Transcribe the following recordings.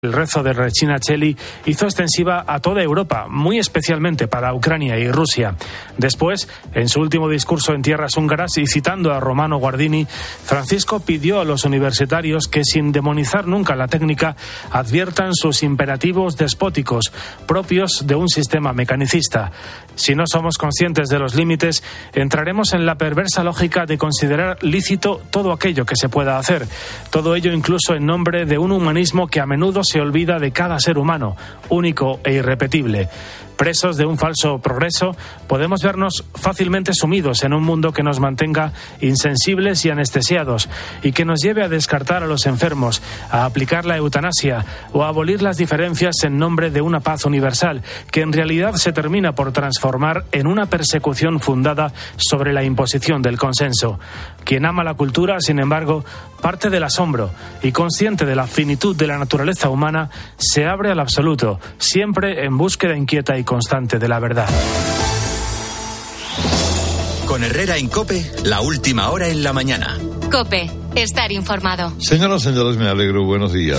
El rezo de Regina Coeli hizo extensiva a toda Europa, muy especialmente para Ucrania y Rusia. Después, en su último discurso en tierras húngaras y citando a Romano Guardini, Francisco pidió a los universitarios que, sin demonizar nunca la técnica, adviertan sus imperativos despóticos, propios de un sistema mecanicista. Si no somos conscientes de los límites, entraremos en la perversa lógica de considerar lícito todo aquello que se pueda hacer. Todo ello incluso en nombre de un humanismo que a menudo se olvida de cada ser humano, único e irrepetible. Presos de un falso progreso, podemos vernos fácilmente sumidos en un mundo que nos mantenga insensibles y anestesiados y que nos lleve a descartar a los enfermos, a aplicar la eutanasia o a abolir las diferencias en nombre de una paz universal, que en realidad se termina por transformar en una persecución fundada sobre la imposición del consenso. Quien ama la cultura, sin embargo, parte del asombro y, consciente de la finitud de la naturaleza humana, se abre al absoluto, siempre en búsqueda inquieta y constante de la verdad. Con Herrera en COPE, la última hora en la mañana. COPE, estar informado. Señoras y señores, me alegro, buenos días.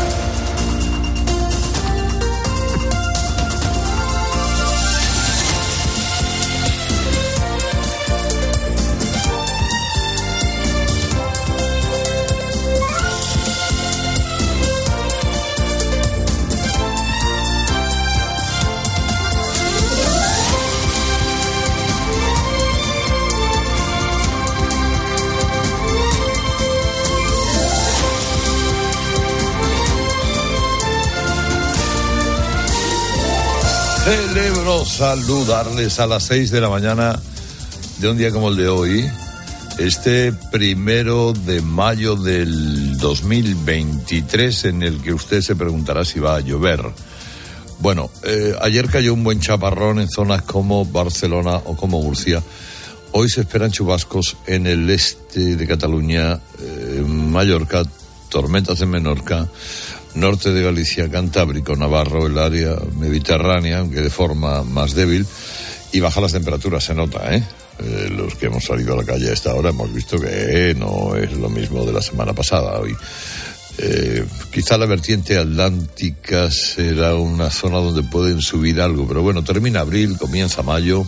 Celebro saludarles a las 6 de la mañana de un día como el de hoy, este 1 de mayo del 2023, en el que usted se preguntará si va a llover. Bueno, ayer cayó un buen chaparrón en zonas como Barcelona o como Murcia. Hoy se esperan chubascos en el este de Cataluña, Mallorca, tormentas en Menorca, norte de Galicia, Cantábrico, Navarro, el área mediterránea, aunque de forma más débil, y bajan las temperaturas, se nota, los que hemos salido a la calle a esta hora hemos visto que no es lo mismo de la semana pasada. Hoy quizá la vertiente atlántica será una zona donde pueden subir algo, pero bueno, termina abril, comienza mayo,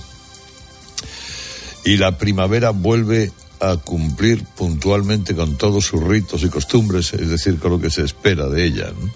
y la primavera vuelve a cumplir puntualmente con todos sus ritos y costumbres, es decir, con lo que se espera de ella, ¿no?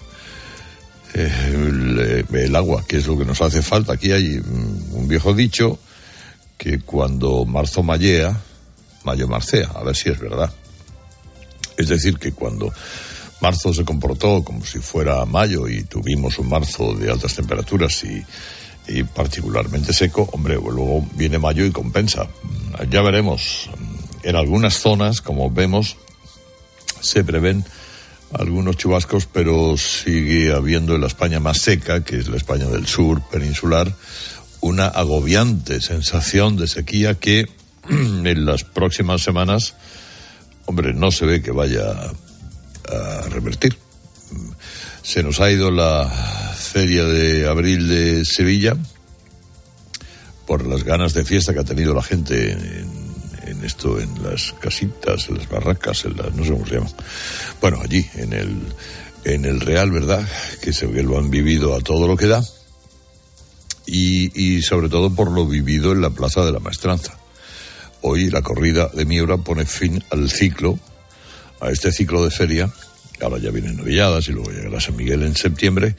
El agua, que es lo que nos hace falta. Aquí hay un viejo dicho que cuando marzo mallea, mayo marcea, a ver si es verdad. Es decir, que cuando marzo se comportó como si fuera mayo y tuvimos un marzo de altas temperaturas y particularmente seco, hombre, luego viene mayo y compensa. Ya veremos. En algunas zonas, como vemos, se prevén algunos chubascos, pero sigue habiendo en la España más seca, que es la España del sur, peninsular, una agobiante sensación de sequía que en las próximas semanas, hombre, no se ve que vaya a revertir. Se nos ha ido la Feria de Abril de Sevilla por las ganas de fiesta que ha tenido la gente en las casitas, en las barracas, no sé cómo se llama. Bueno, allí, en el Real, ¿verdad? Que lo han vivido a todo lo que da. Y sobre todo por lo vivido en la Plaza de la Maestranza. Hoy la corrida de Miura pone fin a este ciclo de feria. Ahora ya vienen novilladas y luego llegará San Miguel en septiembre.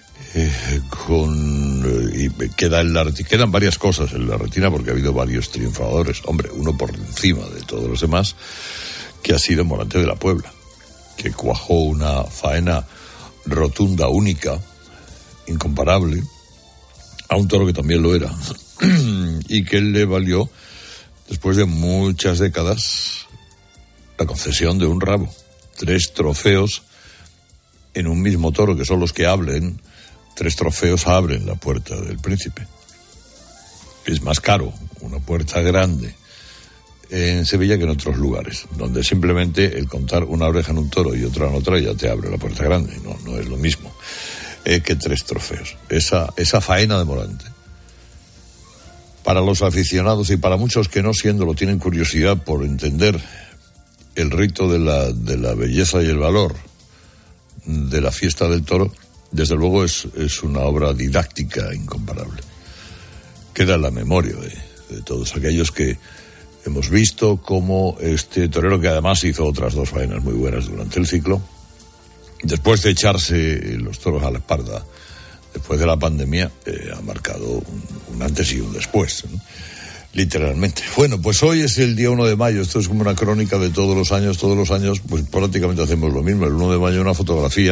Quedan varias cosas en la retina porque ha habido varios triunfadores, hombre, uno por encima de todos los demás, que ha sido Morante de la Puebla, que cuajó una faena rotunda, única, incomparable, a un toro que también lo era, y que le valió, después de muchas décadas, la concesión de un rabo. 3 trofeos en un mismo toro, que son los que hablen. 3 trofeos abren la puerta del príncipe. Es más caro una puerta grande en Sevilla que en otros lugares, donde simplemente el contar una oreja en un toro y otra en otra ya te abre la puerta grande. No es lo mismo que 3 trofeos. Esa faena de Morante. Para los aficionados y para muchos que no siéndolo tienen curiosidad por entender el rito de la belleza y el valor de la fiesta del toro, desde luego es una obra didáctica incomparable. Queda en la memoria de todos aquellos que hemos visto cómo este torero, que además hizo otras 2 faenas muy buenas durante el ciclo, después de echarse los toros a la espalda, después de la pandemia, ha marcado un antes y un después, ¿no? Literalmente. Bueno, pues hoy es el día 1 de mayo, esto es como una crónica de todos los años, pues prácticamente hacemos lo mismo. El 1 de mayo una fotografía,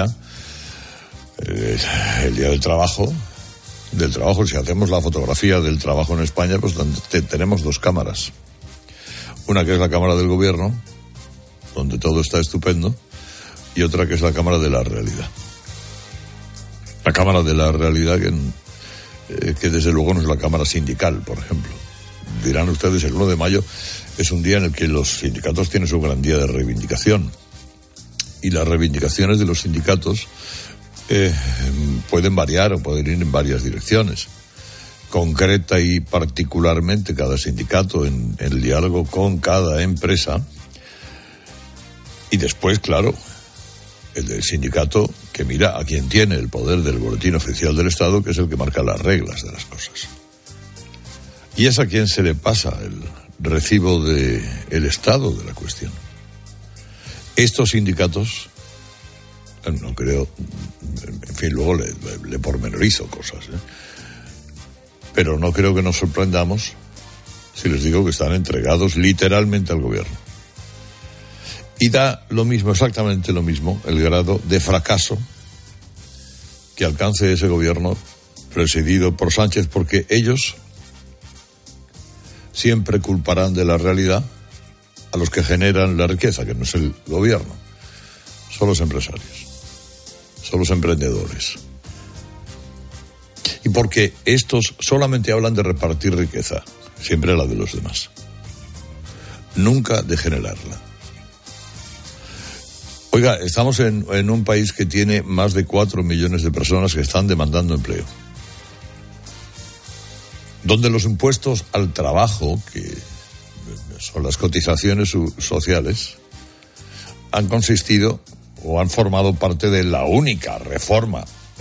el día del trabajo, si hacemos la fotografía del trabajo en España, pues tenemos 2 cámaras. Una que es la cámara del gobierno, donde todo está estupendo, y otra que es la cámara de la realidad. La cámara de la realidad que desde luego no es la cámara sindical, por ejemplo. Dirán ustedes, el 1 de mayo es un día en el que los sindicatos tienen su gran día de reivindicación. Y las reivindicaciones de los sindicatos pueden variar o pueden ir en varias direcciones. Concreta y particularmente cada sindicato en el diálogo con cada empresa. Y después, claro, el del sindicato que mira a quien tiene el poder del boletín oficial del Estado, que es el que marca las reglas de las cosas. Y es a quien se le pasa el recibo del estado de la cuestión. Estos sindicatos, no creo, en fin, luego le pormenorizo cosas, pero no creo que nos sorprendamos si les digo que están entregados literalmente al gobierno. Y da lo mismo, exactamente lo mismo, el grado de fracaso que alcance ese gobierno presidido por Sánchez, porque ellos siempre culparán de la realidad a los que generan la riqueza, que no es el gobierno, son los empresarios, son los emprendedores. Y porque estos solamente hablan de repartir riqueza, siempre la de los demás, nunca de generarla. Oiga, estamos en un país que tiene más de 4 millones de personas que están demandando empleo, donde los impuestos al trabajo, que son las cotizaciones sociales, han consistido o han formado parte de la única reforma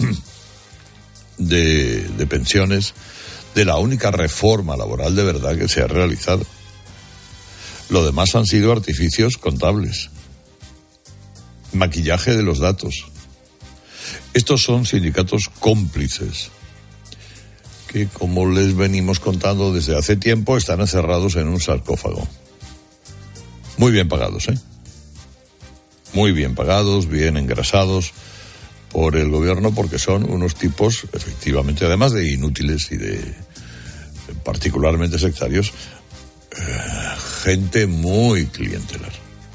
de pensiones, de la única reforma laboral de verdad que se ha realizado. Lo demás han sido artificios contables, maquillaje de los datos. Estos son sindicatos cómplices que, como les venimos contando desde hace tiempo, están encerrados en un sarcófago. Muy bien pagados, muy bien pagados, bien engrasados por el gobierno, porque son unos tipos, efectivamente, además de inútiles y de particularmente sectarios, gente muy clientelar.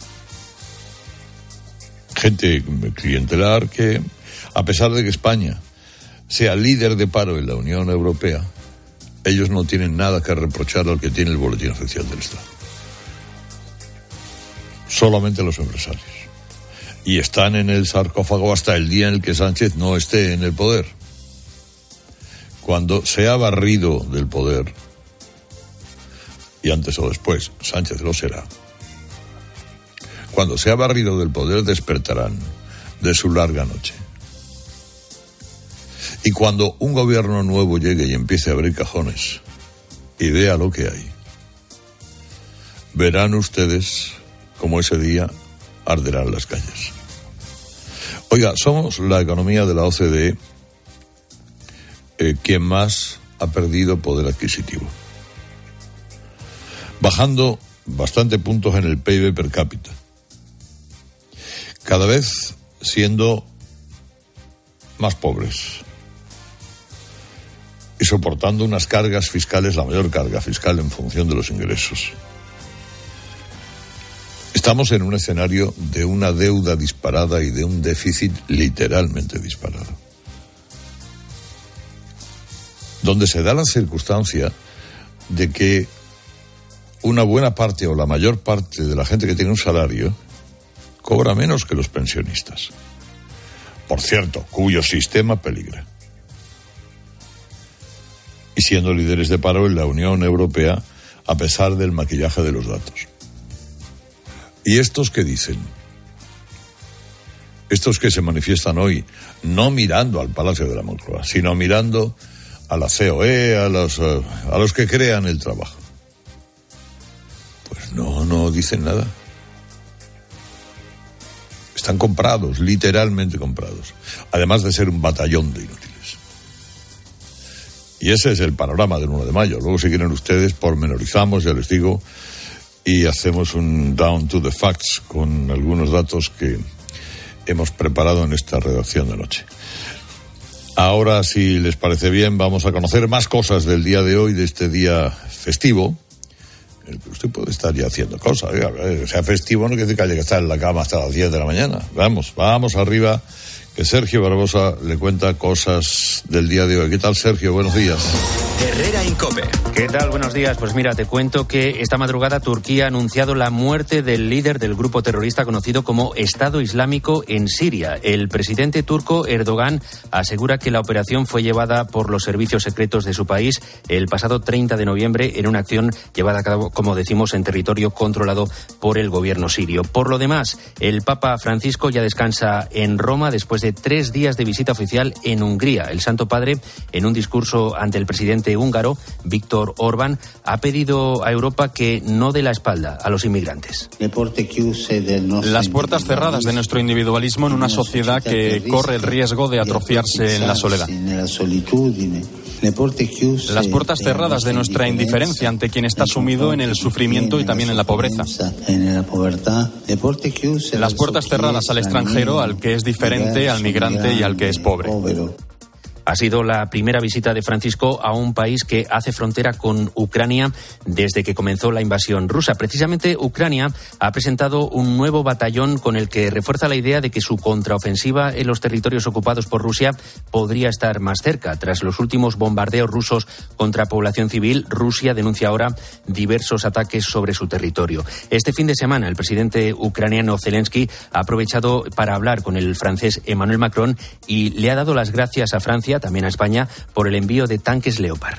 Gente clientelar que, a pesar de que España sea líder de paro en la Unión Europea, ellos no tienen nada que reprochar al que tiene el boletín oficial del Estado. Solamente los empresarios. Y están en el sarcófago hasta el día en el que Sánchez no esté en el poder. Cuando sea barrido del poder, y antes o después Sánchez lo será, cuando sea barrido del poder despertarán de su larga noche. Y cuando un gobierno nuevo llegue y empiece a abrir cajones y vea lo que hay, verán ustedes cómo ese día arderán las calles. Oiga, somos la economía de la OCDE quien más ha perdido poder adquisitivo, bajando bastante puntos en el PIB per cápita, cada vez siendo más pobres y soportando unas cargas fiscales, la mayor carga fiscal en función de los ingresos. Estamos en un escenario de una deuda disparada y de un déficit literalmente disparado, donde se da la circunstancia de que una buena parte o la mayor parte de la gente que tiene un salario cobra menos que los pensionistas, por cierto, cuyo sistema peligra. Y siendo líderes de paro en la Unión Europea, a pesar del maquillaje de los datos. ¿Y estos qué dicen? estos que se manifiestan hoy, no mirando al Palacio de la Moncloa, sino mirando a la COE, a los que crean el trabajo, pues no dicen nada. Están comprados, literalmente comprados, además de ser un batallón de inútiles. Y ese es el panorama del 1 de mayo. Luego, si quieren ustedes, pormenorizamos, ya les digo, y hacemos un down to the facts con algunos datos que hemos preparado en esta redacción de noche. Ahora, si les parece bien, vamos a conocer más cosas del día de hoy, de este día festivo, en el que usted puede estar ya haciendo cosas. O sea, festivo no quiere decir que haya que estar en la cama hasta las 10 de la mañana. Vamos arriba, que Sergio Barbosa le cuenta cosas del día de hoy. ¿Qué tal, Sergio? Buenos días. Herrera en COPE. ¿Qué tal? Buenos días. Pues mira, te cuento que esta madrugada Turquía ha anunciado la muerte del líder del grupo terrorista conocido como Estado Islámico en Siria. El presidente turco Erdogan asegura que la operación fue llevada por los servicios secretos de su país el pasado 30 de noviembre en una acción llevada a cabo, como decimos, en territorio controlado por el gobierno sirio. Por lo demás, el Papa Francisco ya descansa en Roma después de 3 días de visita oficial en Hungría. El Santo Padre, en un discurso ante el presidente húngaro, Viktor Orbán, ha pedido a Europa que no dé la espalda a los inmigrantes. Las puertas cerradas de nuestro individualismo en una sociedad que corre el riesgo de atrofiarse en la soledad. Las puertas cerradas de nuestra indiferencia ante quien está sumido en el sufrimiento y también en la pobreza. Las puertas cerradas al extranjero, al que es diferente, al migrante y al que es pobre. Ha sido la primera visita de Francisco a un país que hace frontera con Ucrania desde que comenzó la invasión rusa. Precisamente Ucrania ha presentado un nuevo batallón con el que refuerza la idea de que su contraofensiva en los territorios ocupados por Rusia podría estar más cerca. Tras los últimos bombardeos rusos contra población civil, Rusia denuncia ahora diversos ataques sobre su territorio. Este fin de semana, el presidente ucraniano Zelensky ha aprovechado para hablar con el francés Emmanuel Macron y le ha dado las gracias a Francia, también a España, por el envío de tanques Leopard.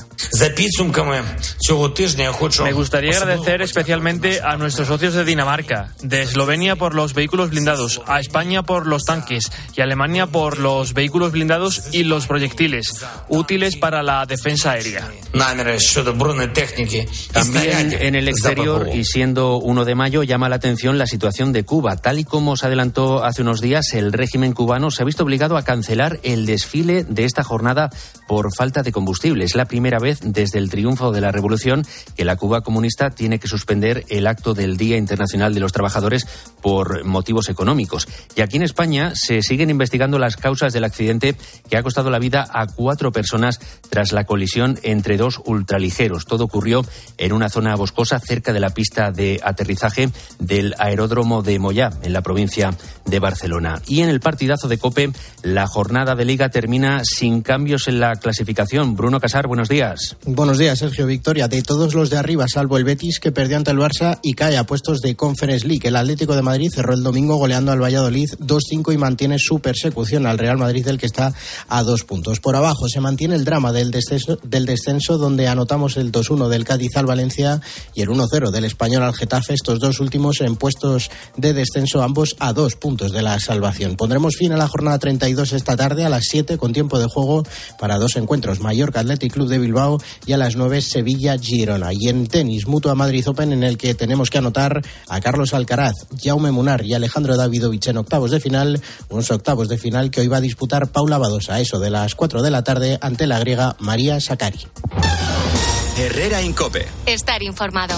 Me gustaría agradecer especialmente a nuestros socios de Dinamarca, de Eslovenia por los vehículos blindados, a España por los tanques y a Alemania por los vehículos blindados y los proyectiles, útiles para la defensa aérea. También en el exterior, y siendo 1 de mayo, llama la atención la situación de Cuba. Tal y como se adelantó hace unos días, el régimen cubano se ha visto obligado a cancelar el desfile de esta jornada por falta de combustible. Es la primera vez desde el triunfo de la revolución que la Cuba comunista tiene que suspender el acto del Día Internacional de los Trabajadores por motivos económicos. Y aquí en España se siguen investigando las causas del accidente que ha costado la vida a 4 personas tras la colisión entre 2 ultraligeros. Todo ocurrió en una zona boscosa cerca de la pista de aterrizaje del aeródromo de Moyà, en la provincia de Barcelona. Y en el partidazo de COPE, la jornada de Liga termina sin cambios en la clasificación. Bruno Casar, buenos días. Buenos días, Sergio. Victoria de todos los de arriba, salvo el Betis, que perdió ante el Barça y cae a puestos de Conference League. El Atlético de Madrid cerró el domingo goleando al Valladolid 2-5 y mantiene su persecución al Real Madrid, del que está a 2 puntos. Por abajo se mantiene el drama del descenso, donde anotamos el 2-1 del Cádiz al Valencia y el 1-0 del Español al Getafe, estos 2 últimos en puestos de descenso, ambos a 2 puntos de la salvación. Pondremos fin a la jornada 32 esta tarde a las 7 con tiempo de juego para 2 encuentros: Mallorca Athletic Club de Bilbao y a las 9 Sevilla Girona. Y en tenis, Mutua Madrid Open, en el que tenemos que anotar a Carlos Alcaraz, Jaume Munar y Alejandro Davidovich en octavos de final, unos octavos de final que hoy va a disputar Paula Badosa a eso de las 4 de la tarde ante la griega María Sakkari. Herrera en COPE. Estar informado.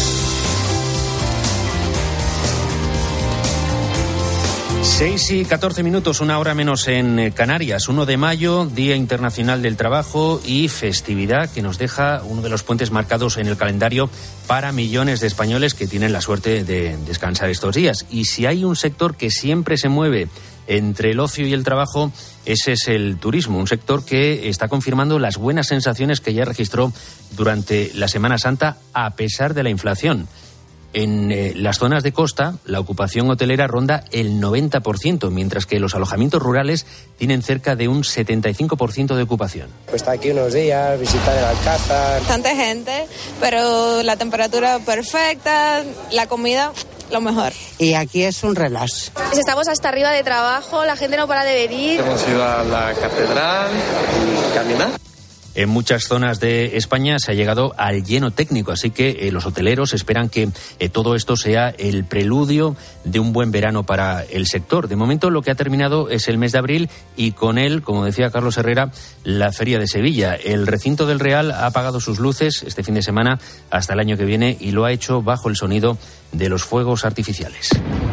6:14, 1 hora menos en Canarias. 1 de mayo, Día Internacional del Trabajo y festividad que nos deja uno de los puentes marcados en el calendario para millones de españoles que tienen la suerte de descansar estos días. Y si hay un sector que siempre se mueve entre el ocio y el trabajo, ese es el turismo, un sector que está confirmando las buenas sensaciones que ya registró durante la Semana Santa a pesar de la inflación. En las zonas de costa, la ocupación hotelera ronda el 90%, mientras que los alojamientos rurales tienen cerca de un 75% de ocupación. Pues está aquí unos días, visitar el Alcázar. Bastante gente, pero la temperatura perfecta, la comida lo mejor. Y aquí es un relax. Estamos hasta arriba de trabajo, la gente no para de venir. Hemos ido a la catedral y caminar. En muchas zonas de España se ha llegado al lleno técnico, así que los hoteleros esperan que todo esto sea el preludio de un buen verano para el sector. De momento lo que ha terminado es el mes de abril y con él, como decía Carlos Herrera, la Feria de Sevilla. El recinto del Real ha apagado sus luces este fin de semana hasta el año que viene y lo ha hecho bajo el sonido de los fuegos artificiales.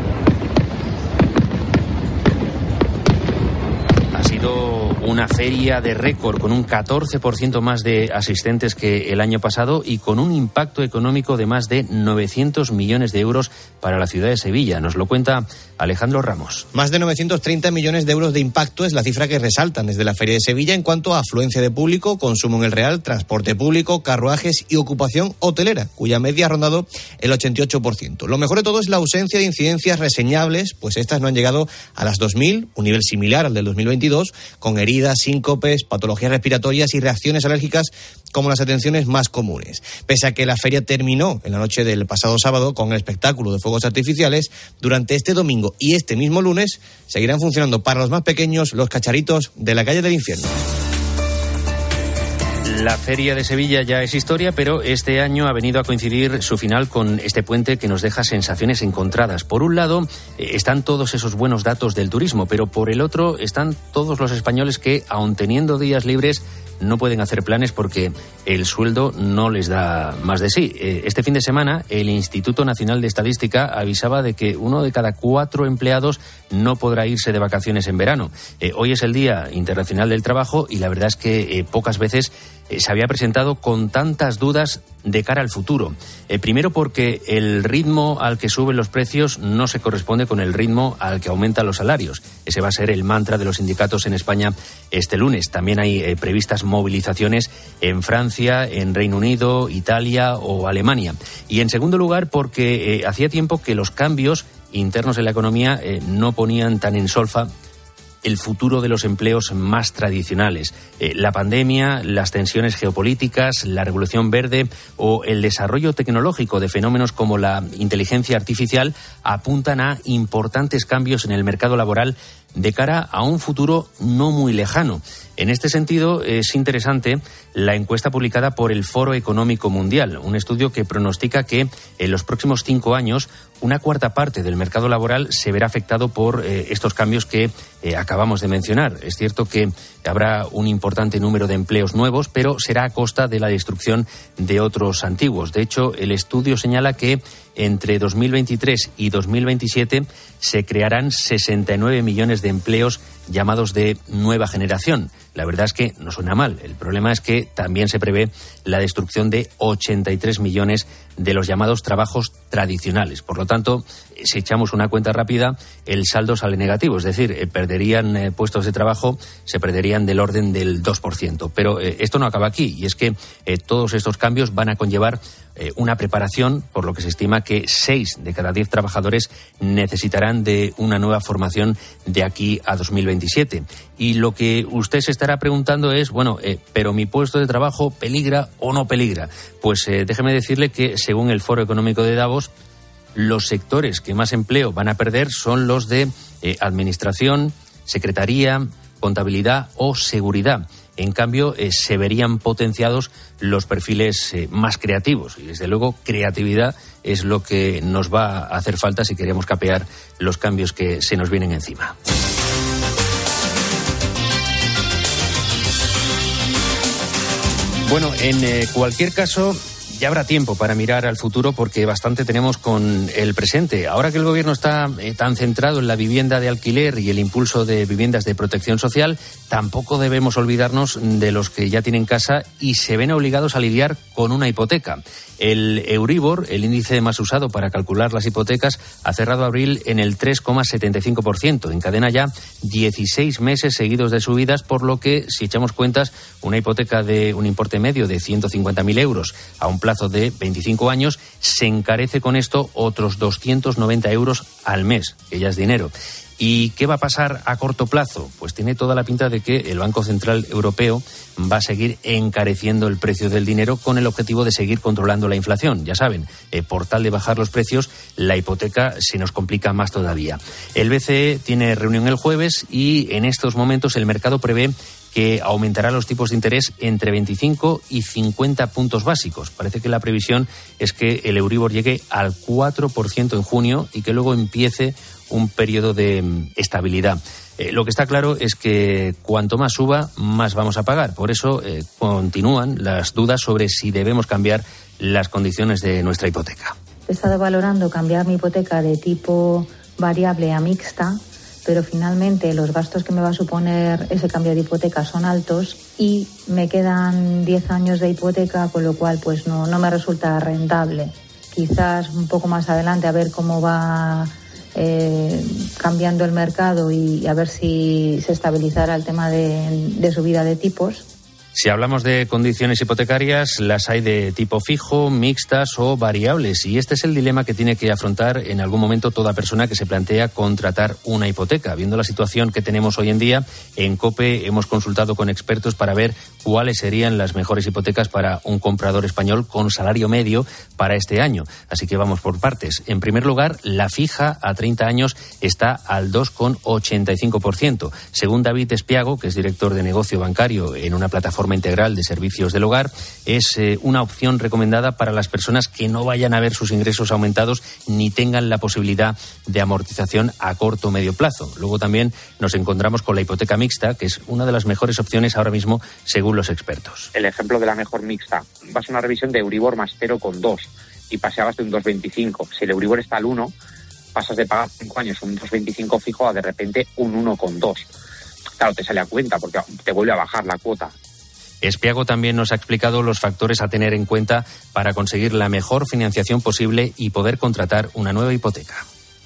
Ha sido una feria de récord con un 14% más de asistentes que el año pasado y con un impacto económico de más de 900 millones de euros para la ciudad de Sevilla. Nos lo cuenta Alejandro Ramos. Más de 930 millones de euros de impacto es la cifra que resaltan desde la Feria de Sevilla en cuanto a afluencia de público, consumo en el Real, transporte público, carruajes y ocupación hotelera, cuya media ha rondado el 88%. Lo mejor de todo es la ausencia de incidencias reseñables, pues estas no han llegado a las 2.000, un nivel similar al del 2022, con heridas, síncopes, patologías respiratorias y reacciones alérgicas como las atenciones más comunes. Pese a que la feria terminó en la noche del pasado sábado con el espectáculo de fuegos artificiales, durante este domingo y este mismo lunes seguirán funcionando para los más pequeños los cacharitos de la calle del Infierno. La Feria de Sevilla ya es historia, pero este año ha venido a coincidir su final con este puente que nos deja sensaciones encontradas. Por un lado, están todos esos buenos datos del turismo, pero por el otro están todos los españoles que, aun teniendo días libres, no pueden hacer planes porque el sueldo no les da más de sí. Este fin de semana, el Instituto Nacional de Estadística avisaba de que 1 de cada 4 empleados no podrá irse de vacaciones en verano. Hoy es el Día Internacional del Trabajo y la verdad es que pocas veces se había presentado con tantas dudas de cara al futuro. Primero porque el ritmo al que suben los precios no se corresponde con el ritmo al que aumentan los salarios. Ese va a ser el mantra de los sindicatos en España este lunes. También hay previstas movilizaciones en Francia, en Reino Unido, Italia o Alemania. Y en segundo lugar porque hacía tiempo que los cambios internos en la economía no ponían tan en solfa el futuro de los empleos más tradicionales. La pandemia, las tensiones geopolíticas, la revolución verde o el desarrollo tecnológico de fenómenos como la inteligencia artificial apuntan a importantes cambios en el mercado laboral de cara a un futuro no muy lejano. En este sentido, es interesante la encuesta publicada por el Foro Económico Mundial, un estudio que pronostica que en los próximos 5 años una cuarta parte del mercado laboral se verá afectado por estos cambios que acabamos de mencionar. Es cierto que habrá un importante número de empleos nuevos, pero será a costa de la destrucción de otros antiguos. De hecho, el estudio señala que entre 2023 y 2027 se crearán 69 millones de empleos llamados de nueva generación. La verdad es que no suena mal. El problema es que también se prevé la destrucción de 83 millones de los llamados trabajos tradicionales. Por lo tanto, si echamos una cuenta rápida, el saldo sale negativo. Es decir, perderían puestos de trabajo, se perderían del orden del 2%. Pero esto no acaba aquí. Y es que todos estos cambios van a conllevar una preparación, por lo que se estima que 6 de cada 10 trabajadores necesitarán de una nueva formación de aquí a 2027. Y lo que usted se estará preguntando es, bueno, ¿pero mi puesto de trabajo peligra o no peligra? Pues déjeme decirle que, según el Foro Económico de Davos, los sectores que más empleo van a perder son los de administración, secretaría, contabilidad o seguridad. En cambio, se verían potenciados los perfiles más creativos. Y, desde luego, creatividad es lo que nos va a hacer falta si queremos capear los cambios que se nos vienen encima. Bueno, en cualquier caso, ya habrá tiempo para mirar al futuro porque bastante tenemos con el presente. Ahora que el gobierno está tan centrado en la vivienda de alquiler y el impulso de viviendas de protección social, tampoco debemos olvidarnos de los que ya tienen casa y se ven obligados a lidiar con una hipoteca. El Euribor, el índice más usado para calcular las hipotecas, ha cerrado abril en el 3,75%. Encadena ya 16 meses seguidos de subidas, por lo que, si echamos cuentas, una hipoteca de un importe medio de 150.000 euros a un plazo de 25 años, se encarece con esto otros 290 euros al mes, que ya es dinero. ¿Y qué va a pasar a corto plazo? Pues tiene toda la pinta de que el Banco Central Europeo va a seguir encareciendo el precio del dinero con el objetivo de seguir controlando la inflación. Ya saben, por tal de bajar los precios, la hipoteca se nos complica más todavía. El BCE tiene reunión el jueves y en estos momentos el mercado prevé que aumentará los tipos de interés entre 25 y 50 puntos básicos. Parece que la previsión es que el Euribor llegue al 4% en junio y que luego empiece un periodo de estabilidad. Lo que está claro es que cuanto más suba, más vamos a pagar. Por eso continúan las dudas sobre si debemos cambiar las condiciones de nuestra hipoteca. He estado valorando cambiar mi hipoteca de tipo variable a mixta, pero finalmente los gastos que me va a suponer ese cambio de hipoteca son altos y me quedan 10 años de hipoteca, con lo cual pues no me resulta rentable. Quizás un poco más adelante a ver cómo va cambiando el mercado y a ver si se estabilizará el tema de subida de tipos. Si hablamos de condiciones hipotecarias, las hay de tipo fijo, mixtas o variables. Y este es el dilema que tiene que afrontar en algún momento toda persona que se plantea contratar una hipoteca. Viendo la situación que tenemos hoy en día, en COPE hemos consultado con expertos para ver cuáles serían las mejores hipotecas para un comprador español con salario medio para este año. Así que vamos por partes. En primer lugar, la fija a 30 años está al 2,85%. Según David Espiago, que es director de negocio bancario en una plataforma integral de servicios del hogar, es una opción recomendada para las personas que no vayan a ver sus ingresos aumentados ni tengan la posibilidad de amortización a corto o medio plazo. Luego también nos encontramos con la hipoteca mixta, que es una de las mejores opciones ahora mismo según los expertos. El ejemplo de la mejor mixta, vas a una revisión de Euribor más 0,2 y paseabas de un 2,25. Si el Euribor está al 1, pasas de pagar 5 años un 2,25 fijo a de repente un 1,2. Claro, te sale a cuenta porque te vuelve a bajar la cuota. Espiago también nos ha explicado los factores a tener en cuenta para conseguir la mejor financiación posible y poder contratar una nueva hipoteca.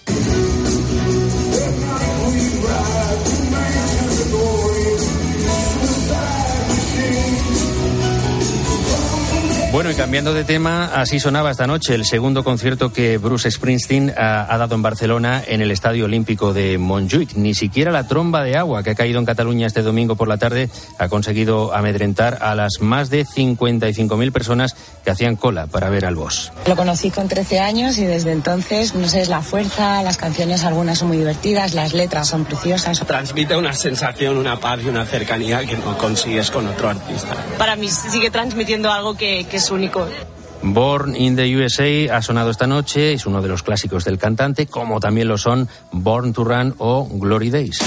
Bueno, y cambiando de tema, así sonaba esta noche el segundo concierto que Bruce Springsteen ha dado en Barcelona en el Estadio Olímpico de Montjuïc. Ni siquiera la tromba de agua que ha caído en Cataluña este domingo por la tarde ha conseguido amedrentar a las más de 55.000 personas que hacían cola para ver al Boss. Lo conocí con 13 años y desde entonces, no sé, es la fuerza, las canciones algunas son muy divertidas, las letras son preciosas. Transmite una sensación, una paz y una cercanía que no consigues con otro artista. Para mí sigue transmitiendo algo que es único. Born in the USA ha sonado esta noche, es uno de los clásicos del cantante, como también lo son Born to Run o Glory Days.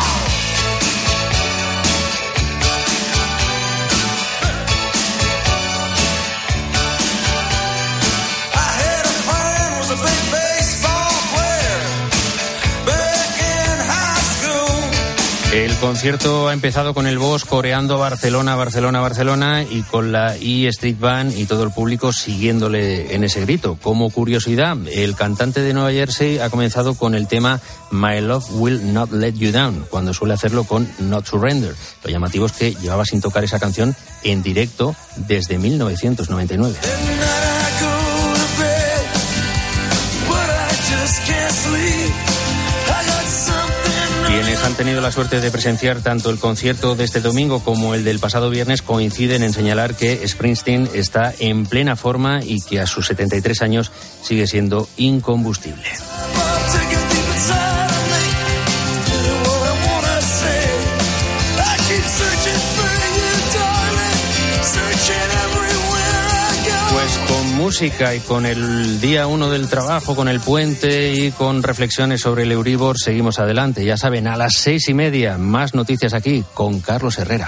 El concierto ha empezado con el Boss coreando Barcelona, Barcelona, Barcelona y con la E Street Band y todo el público siguiéndole en ese grito. Como curiosidad, el cantante de Nueva Jersey ha comenzado con el tema My Love Will Not Let You Down, cuando suele hacerlo con Not Surrender. Lo llamativo es que llevaba sin tocar esa canción en directo desde 1999. Quienes han tenido la suerte de presenciar tanto el concierto de este domingo como el del pasado viernes coinciden en señalar que Springsteen está en plena forma y que a sus 73 años sigue siendo incombustible. Pues con música y con el día 1 del trabajo, con el puente y con reflexiones sobre el Euribor, seguimos adelante. Ya saben, a las 6:30, más noticias aquí con Carlos Herrera.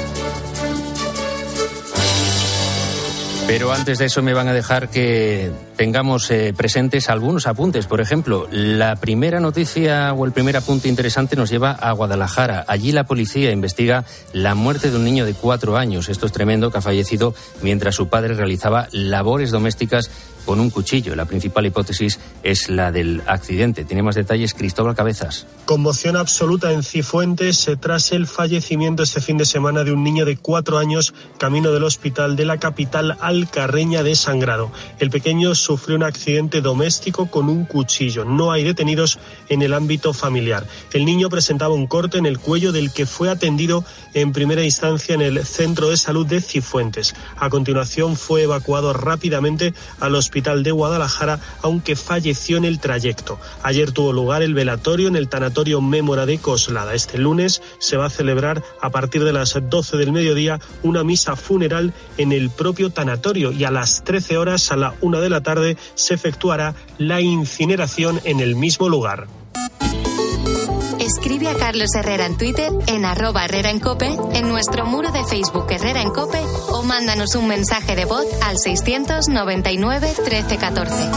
Pero antes de eso me van a dejar que tengamos presentes algunos apuntes. Por ejemplo, la primera noticia o el primer apunte interesante nos lleva a Guadalajara. Allí la policía investiga la muerte de un niño de 4 años. Esto es tremendo, que ha fallecido mientras su padre realizaba labores domésticas con un cuchillo. La principal hipótesis es la del accidente. Tiene más detalles Cristóbal Cabezas. Conmoción absoluta en Cifuentes tras el fallecimiento este fin de semana de un niño de 4 años camino del hospital de la capital alcarreña de Sangrado. El pequeño sufrió un accidente doméstico con un cuchillo. No hay detenidos en el ámbito familiar. El niño presentaba un corte en el cuello del que fue atendido en primera instancia en el centro de salud de Cifuentes. A continuación fue evacuado rápidamente al hospital de Guadalajara, aunque falleció en el trayecto. Ayer tuvo lugar el velatorio en el tanatorio Mémora de Coslada. Este lunes se va a celebrar a partir de las 12 del mediodía una misa funeral en el propio tanatorio y a las 13 horas, a la 1 de la tarde, se efectuará la incineración en el mismo lugar. Escribe a Carlos Herrera en Twitter, en @HerreraEnCope, en nuestro muro de Facebook Herrera en Cope, o mándanos un mensaje de voz al 699 13 14.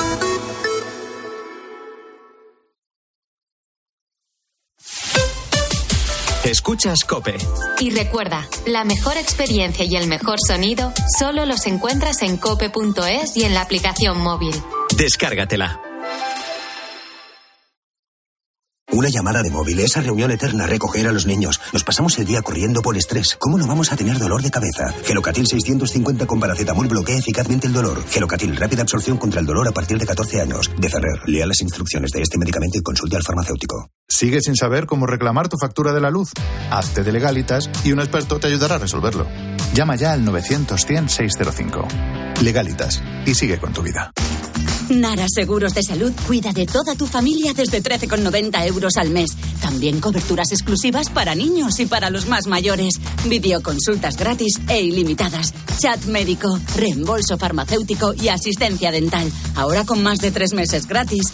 Escuchas COPE. Y recuerda, la mejor experiencia y el mejor sonido solo los encuentras en cope.es y en la aplicación móvil. Descárgatela. Una llamada de móvil, esa reunión eterna, recoger a los niños. Nos pasamos el día corriendo por estrés. ¿Cómo no vamos a tener dolor de cabeza? Gelocatil 650 con paracetamol bloquea eficazmente el dolor. Gelocatil, rápida absorción contra el dolor a partir de 14 años. De Ferrer, lea las instrucciones de este medicamento y consulte al farmacéutico. ¿Sigues sin saber cómo reclamar tu factura de la luz? Hazte de Legalitas y un experto te ayudará a resolverlo. Llama ya al 900-100-605. Legalitas, y sigue con tu vida. Nara Seguros de Salud cuida de toda tu familia desde 13,90 € al mes. También coberturas exclusivas para niños y para los más mayores. Videoconsultas gratis e ilimitadas. Chat médico, reembolso farmacéutico y asistencia dental. Ahora con más de 3 meses gratis.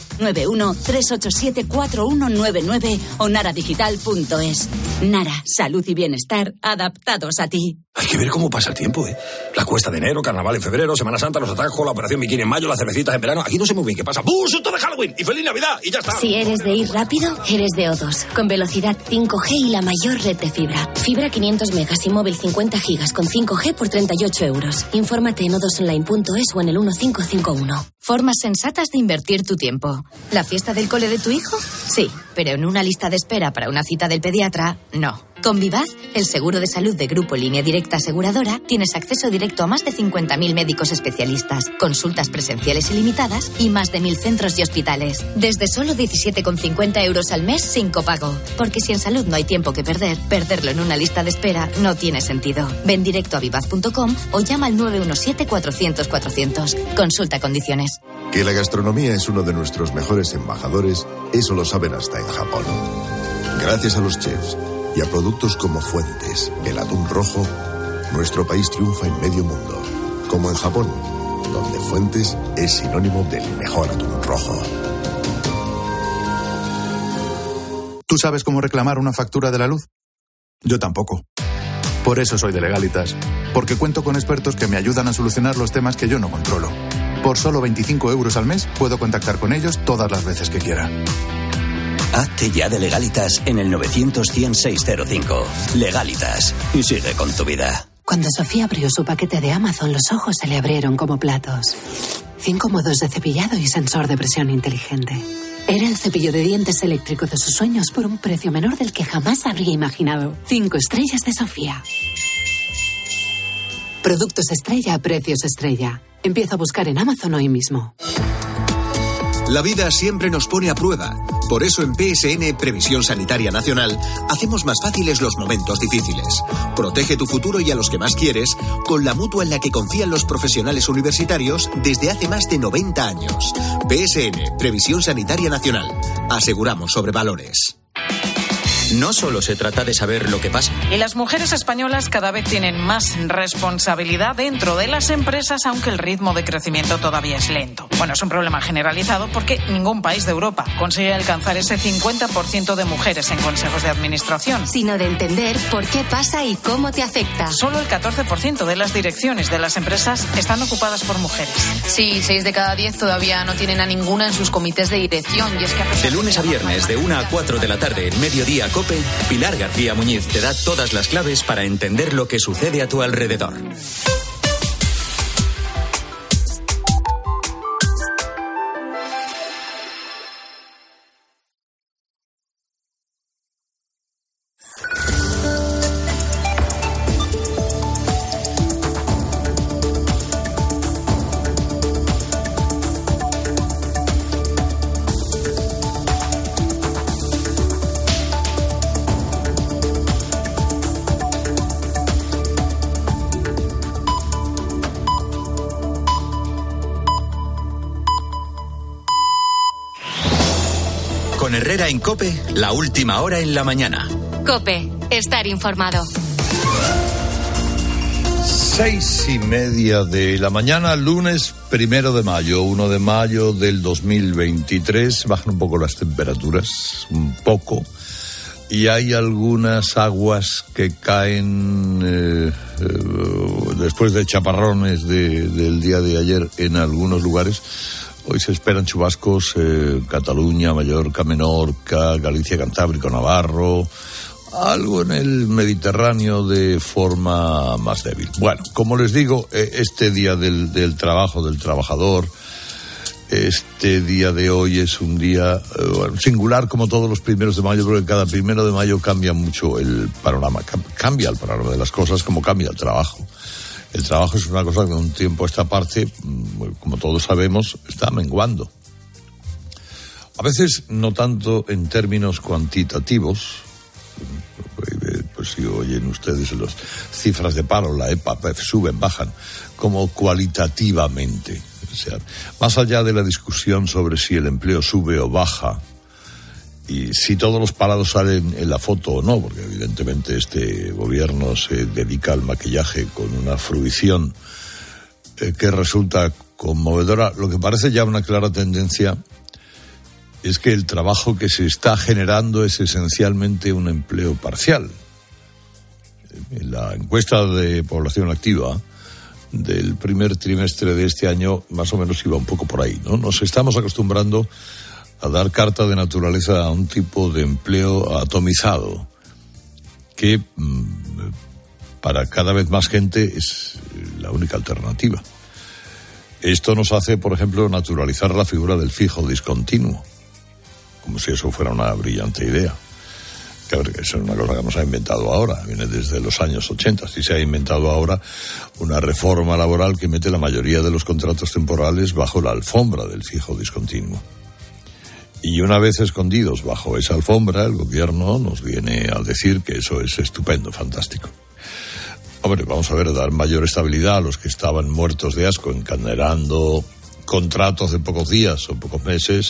91-387-4199 o naradigital.es. Nara, salud y bienestar adaptados a ti. Hay que ver cómo pasa el tiempo, ¿eh? La cuesta de enero, carnaval en febrero, Semana Santa, los atajos, la operación bikini en mayo, las cervecitas en verano. Aquí no sé muy bien qué pasa. ¡Bum! ¡Susto de Halloween! ¡Y feliz Navidad! ¡Y ya está! Si eres de ir rápido, eres de O2. Con velocidad 5G y la mayor red de fibra. Fibra 500 megas y móvil 50 gigas con 5G por 38 €. Infórmate en o2online.es o en el 1551. Formas sensatas de invertir tu tiempo. ¿La fiesta del cole de tu hijo? Sí, pero en una lista de espera para una cita del pediatra, no. Con Vivaz, el seguro de salud de Grupo Línea Directa Aseguradora, tienes acceso directo a más de 50.000 médicos especialistas, consultas presenciales ilimitadas y más de 1.000 centros y hospitales. Desde solo 17,50 € al mes sin copago. Porque si en salud no hay tiempo que perder, perderlo en una lista de espera no tiene sentido. Ven directo a vivaz.com o llama al 917-400-400. Consulta condiciones. Que la gastronomía es uno de nuestros mejores embajadores, eso lo saben hasta en Japón. Gracias a los chefs y a productos como Fuentes, el atún rojo, nuestro país triunfa en medio mundo. Como en Japón, donde Fuentes es sinónimo del mejor atún rojo. ¿Tú sabes cómo reclamar una factura de la luz? Yo tampoco. Por eso soy de Legalitas, porque cuento con expertos que me ayudan a solucionar los temas que yo no controlo. Por solo 25 € al mes puedo contactar con ellos todas las veces que quiera. Hazte ya de Legalitas en el 900-100-605. Legalitas. Y sigue con tu vida. Cuando Sofía abrió su paquete de Amazon, los ojos se le abrieron como platos. 5 modos de cepillado y sensor de presión inteligente. Era el cepillo de dientes eléctrico de sus sueños por un precio menor del que jamás habría imaginado. 5 estrellas de Sofía. Productos estrella a precios estrella. Empieza a buscar en Amazon hoy mismo. La vida siempre nos pone a prueba. Por eso en PSN Previsión Sanitaria Nacional hacemos más fáciles los momentos difíciles. Protege tu futuro y a los que más quieres con la mutua en la que confían los profesionales universitarios desde hace más de 90 años. PSN Previsión Sanitaria Nacional. Aseguramos sobre valores. No solo se trata de saber lo que pasa. Y las mujeres españolas cada vez tienen más responsabilidad dentro de las empresas, aunque el ritmo de crecimiento todavía es lento. Bueno, es un problema generalizado porque ningún país de Europa consigue alcanzar ese 50% de mujeres en consejos de administración. Sino de entender por qué pasa y cómo te afecta. Solo el 14% de las direcciones de las empresas están ocupadas por mujeres. Sí, 6 de cada 10 todavía no tienen a ninguna en sus comités de dirección. Y es que de lunes a viernes, de 1 a 4 de la tarde, en Mediodía COPE, Pilar García Muñiz te da todas las claves para entender lo que sucede a tu alrededor. Con Herrera en COPE, la última hora en la mañana. COPE, estar informado. 6:30 de la mañana, lunes 1 de mayo, 1 de mayo del 2023. Bajan un poco las temperaturas, un poco. Y hay algunas aguas que caen después de chaparrones del día de ayer en algunos lugares. Hoy se esperan chubascos Cataluña, Mallorca, Menorca, Galicia, Cantábrico, Navarro, algo en el Mediterráneo de forma más débil. Bueno, como les digo, este día del trabajo, del trabajador, este día de hoy es un día singular como todos los 1 de mayo, porque cada 1 de mayo cambia mucho el panorama, cambia el panorama de las cosas como cambia el trabajo. El trabajo es una cosa que de un tiempo a esta parte, como todos sabemos, está menguando. A veces no tanto en términos cuantitativos, pues si oyen ustedes las cifras de paro, la EPA, suben, bajan, como cualitativamente. O sea, más allá de la discusión sobre si el empleo sube o baja, y si todos los parados salen en la foto o no, porque evidentemente este gobierno se dedica al maquillaje con una fruición que resulta conmovedora. Lo que parece ya una clara tendencia es que el trabajo que se está generando es esencialmente un empleo parcial. En la encuesta de población activa del primer trimestre de este año más o menos iba un poco por ahí, ¿no? Nos estamos acostumbrando a dar carta de naturaleza a un tipo de empleo atomizado que para cada vez más gente es la única alternativa. Esto nos hace, por ejemplo, naturalizar la figura del fijo discontinuo, como si eso fuera una brillante idea. Que eso es una cosa que no se ha inventado ahora, viene desde los años 80. Sí se ha inventado ahora una reforma laboral que mete la mayoría de los contratos temporales bajo la alfombra del fijo discontinuo. Y una vez escondidos bajo esa alfombra, el gobierno nos viene a decir que eso es estupendo, fantástico. Hombre, vamos a ver, dar mayor estabilidad a los que estaban muertos de asco, encadenando contratos de pocos días o pocos meses,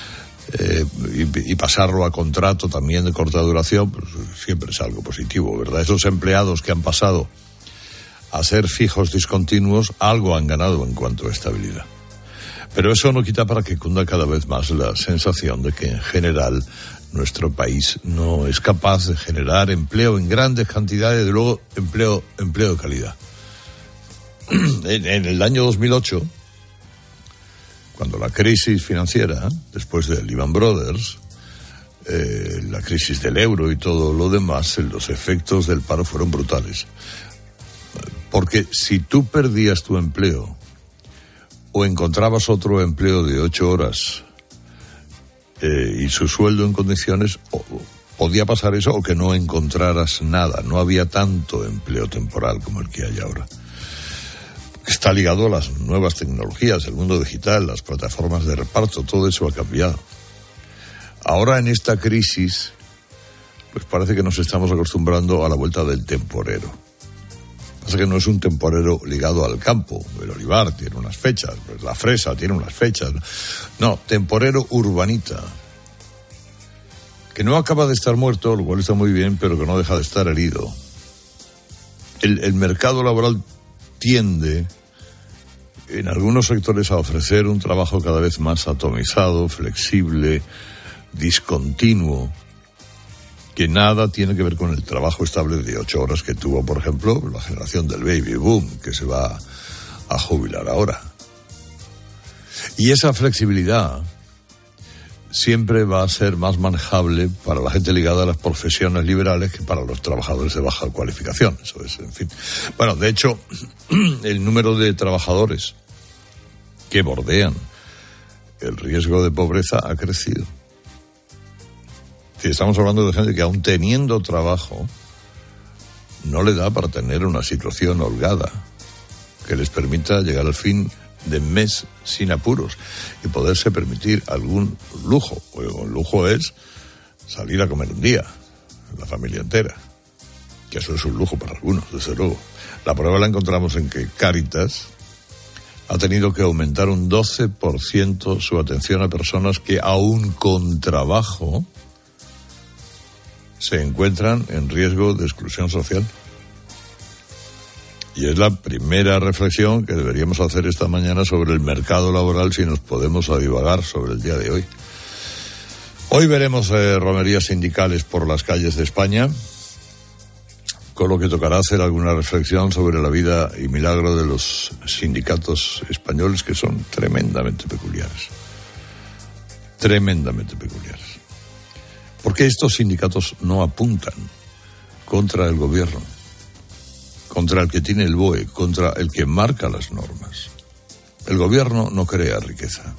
y pasarlo a contrato también de corta duración, pues siempre es algo positivo, ¿verdad? Esos empleados que han pasado a ser fijos discontinuos, algo han ganado en cuanto a estabilidad. Pero eso no quita para que cunda cada vez más la sensación de que en general nuestro país no es capaz de generar empleo en grandes cantidades, de luego empleo de calidad. En el año 2008, cuando la crisis financiera, después de Lehman Brothers, la crisis del euro y todo lo demás, los efectos del paro fueron brutales. Porque si tú perdías tu empleo o encontrabas otro empleo de 8 horas y su sueldo en condiciones, podía pasar eso, o que no encontraras nada. No había tanto empleo temporal como el que hay ahora. Está ligado a las nuevas tecnologías, el mundo digital, las plataformas de reparto, todo eso ha cambiado. Ahora en esta crisis, pues parece que nos estamos acostumbrando a la vuelta del temporero. Pasa que no es un temporero ligado al campo. El olivar tiene unas fechas, pues la fresa tiene unas fechas. No, temporero urbanita, que no acaba de estar muerto, lo cual está muy bien, pero que no deja de estar herido. El mercado laboral tiende, en algunos sectores, a ofrecer un trabajo cada vez más atomizado, flexible, discontinuo, que nada tiene que ver con el trabajo estable de 8 horas que tuvo, por ejemplo, la generación del baby boom, que se va a jubilar ahora. Y esa flexibilidad siempre va a ser más manejable para la gente ligada a las profesiones liberales que para los trabajadores de baja cualificación. Eso es, en fin. Bueno, de hecho, el número de trabajadores que bordean el riesgo de pobreza ha crecido. Estamos hablando de gente que, aun teniendo trabajo, no le da para tener una situación holgada que les permita llegar al fin de mes sin apuros y poderse permitir algún lujo. Un lujo es salir a comer un día, la familia entera, que eso es un lujo para algunos, desde luego. La prueba la encontramos en que Cáritas ha tenido que aumentar un 12% su atención a personas que, aún con trabajo, se encuentran en riesgo de exclusión social. Y es la primera reflexión que deberíamos hacer esta mañana sobre el mercado laboral, si nos podemos divagar sobre el día de hoy. Hoy veremos romerías sindicales por las calles de España, con lo que tocará hacer alguna reflexión sobre la vida y milagro de los sindicatos españoles, que son tremendamente peculiares. Tremendamente peculiares. ¿Por qué estos sindicatos no apuntan contra el gobierno, contra el que tiene el BOE, contra el que marca las normas? El gobierno no crea riqueza.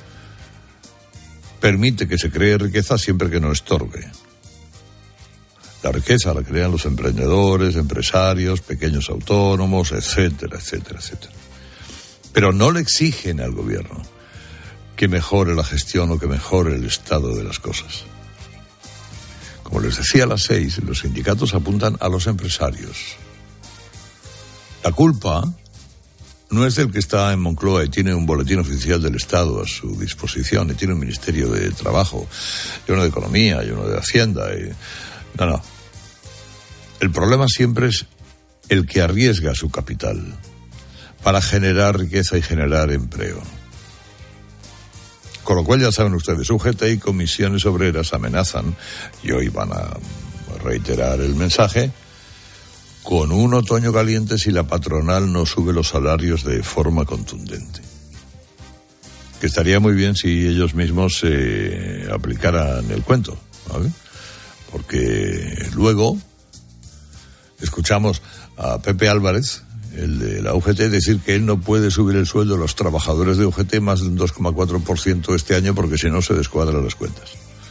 Permite que se cree riqueza siempre que no estorbe. La riqueza la crean los emprendedores, empresarios, pequeños autónomos, etcétera, etcétera, etcétera. Pero no le exigen al gobierno que mejore la gestión o que mejore el estado de las cosas. Como les decía a las 6, los sindicatos apuntan a los empresarios. La culpa no es del que está en Moncloa y tiene un boletín oficial del Estado a su disposición, y tiene un Ministerio de Trabajo, y uno de Economía, y uno de Hacienda. No. El problema siempre es el que arriesga su capital para generar riqueza y generar empleo. Con lo cual, ya saben ustedes, UGT y comisiones obreras amenazan, y hoy van a reiterar el mensaje, con un otoño caliente si la patronal no sube los salarios de forma contundente. Que estaría muy bien si ellos mismos se aplicaran el cuento, ¿vale? Porque luego escuchamos a Pepe Álvarez, el de la UGT, decir que él no puede subir el sueldo de los trabajadores de UGT más de un 2,4% este año, porque si no se descuadran las cuentas.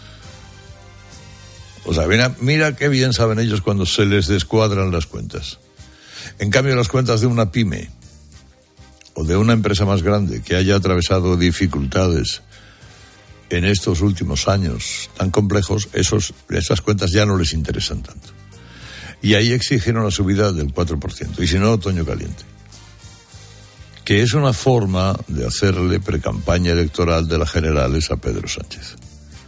O sea, mira qué bien saben ellos cuando se les descuadran las cuentas. En cambio, las cuentas de una pyme o de una empresa más grande que haya atravesado dificultades en estos últimos años tan complejos, esas cuentas ya no les interesan tanto. Y ahí exigen una subida del 4%, y si no, otoño caliente. Que es una forma de hacerle precampaña electoral de las generales a Pedro Sánchez.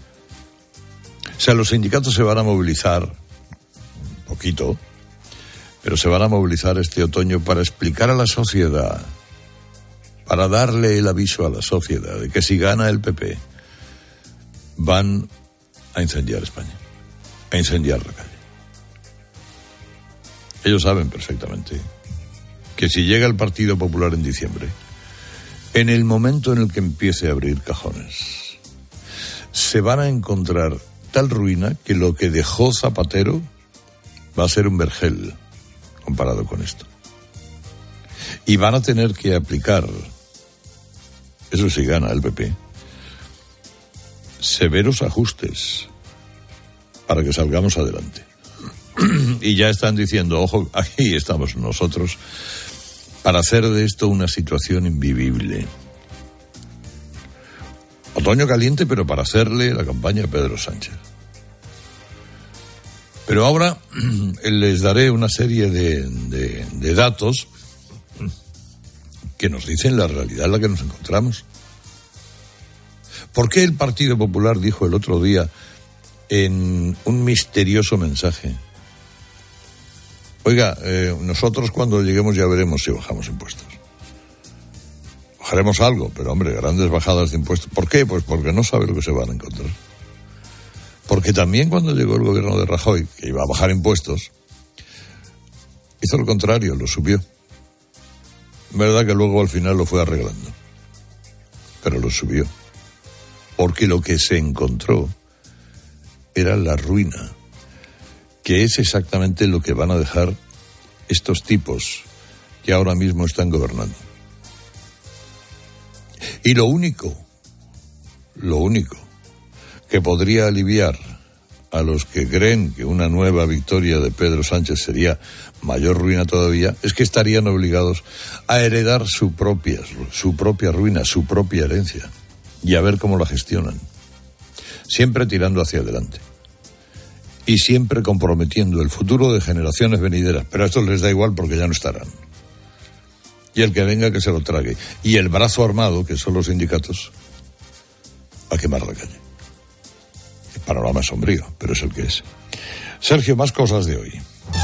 O sea, los sindicatos se van a movilizar, un poquito, pero se van a movilizar este otoño para explicar a la sociedad, para darle el aviso a la sociedad de que si gana el PP, van a incendiar España, a incendiar la calle. Ellos saben perfectamente que si llega el Partido Popular en diciembre, en el momento en el que empiece a abrir cajones, se van a encontrar tal ruina que lo que dejó Zapatero va a ser un vergel comparado con esto. Y van a tener que aplicar, eso sí gana el PP, severos ajustes para que salgamos adelante. Y ya están diciendo, ojo, aquí estamos nosotros para hacer de esto una situación invivible. Otoño caliente, pero para hacerle la campaña a Pedro Sánchez. Pero ahora les daré una serie de datos que nos dicen la realidad en la que nos encontramos. ¿Por qué el Partido Popular dijo el otro día en un misterioso mensaje. Oiga, nosotros cuando lleguemos ya veremos si bajamos impuestos. Bajaremos algo, pero hombre, grandes bajadas de impuestos. ¿Por qué? Pues porque no sabe lo que se van a encontrar. Porque también cuando llegó el gobierno de Rajoy, que iba a bajar impuestos, hizo lo contrario, lo subió. Verdad que luego al final lo fue arreglando, pero lo subió. Porque lo que se encontró era la ruina, que es exactamente lo que van a dejar estos tipos que ahora mismo están gobernando. Y lo único que podría aliviar a los que creen que una nueva victoria de Pedro Sánchez sería mayor ruina todavía, es que estarían obligados a heredar su propia ruina, su propia herencia, y a ver cómo la gestionan. Siempre tirando hacia adelante. Y siempre comprometiendo el futuro de generaciones venideras. Pero a estos les da igual porque ya no estarán. Y el que venga que se lo trague. Y el brazo armado, que son los sindicatos, a quemar la calle. El panorama es sombrío, pero es el que es. Sergio, más cosas de hoy.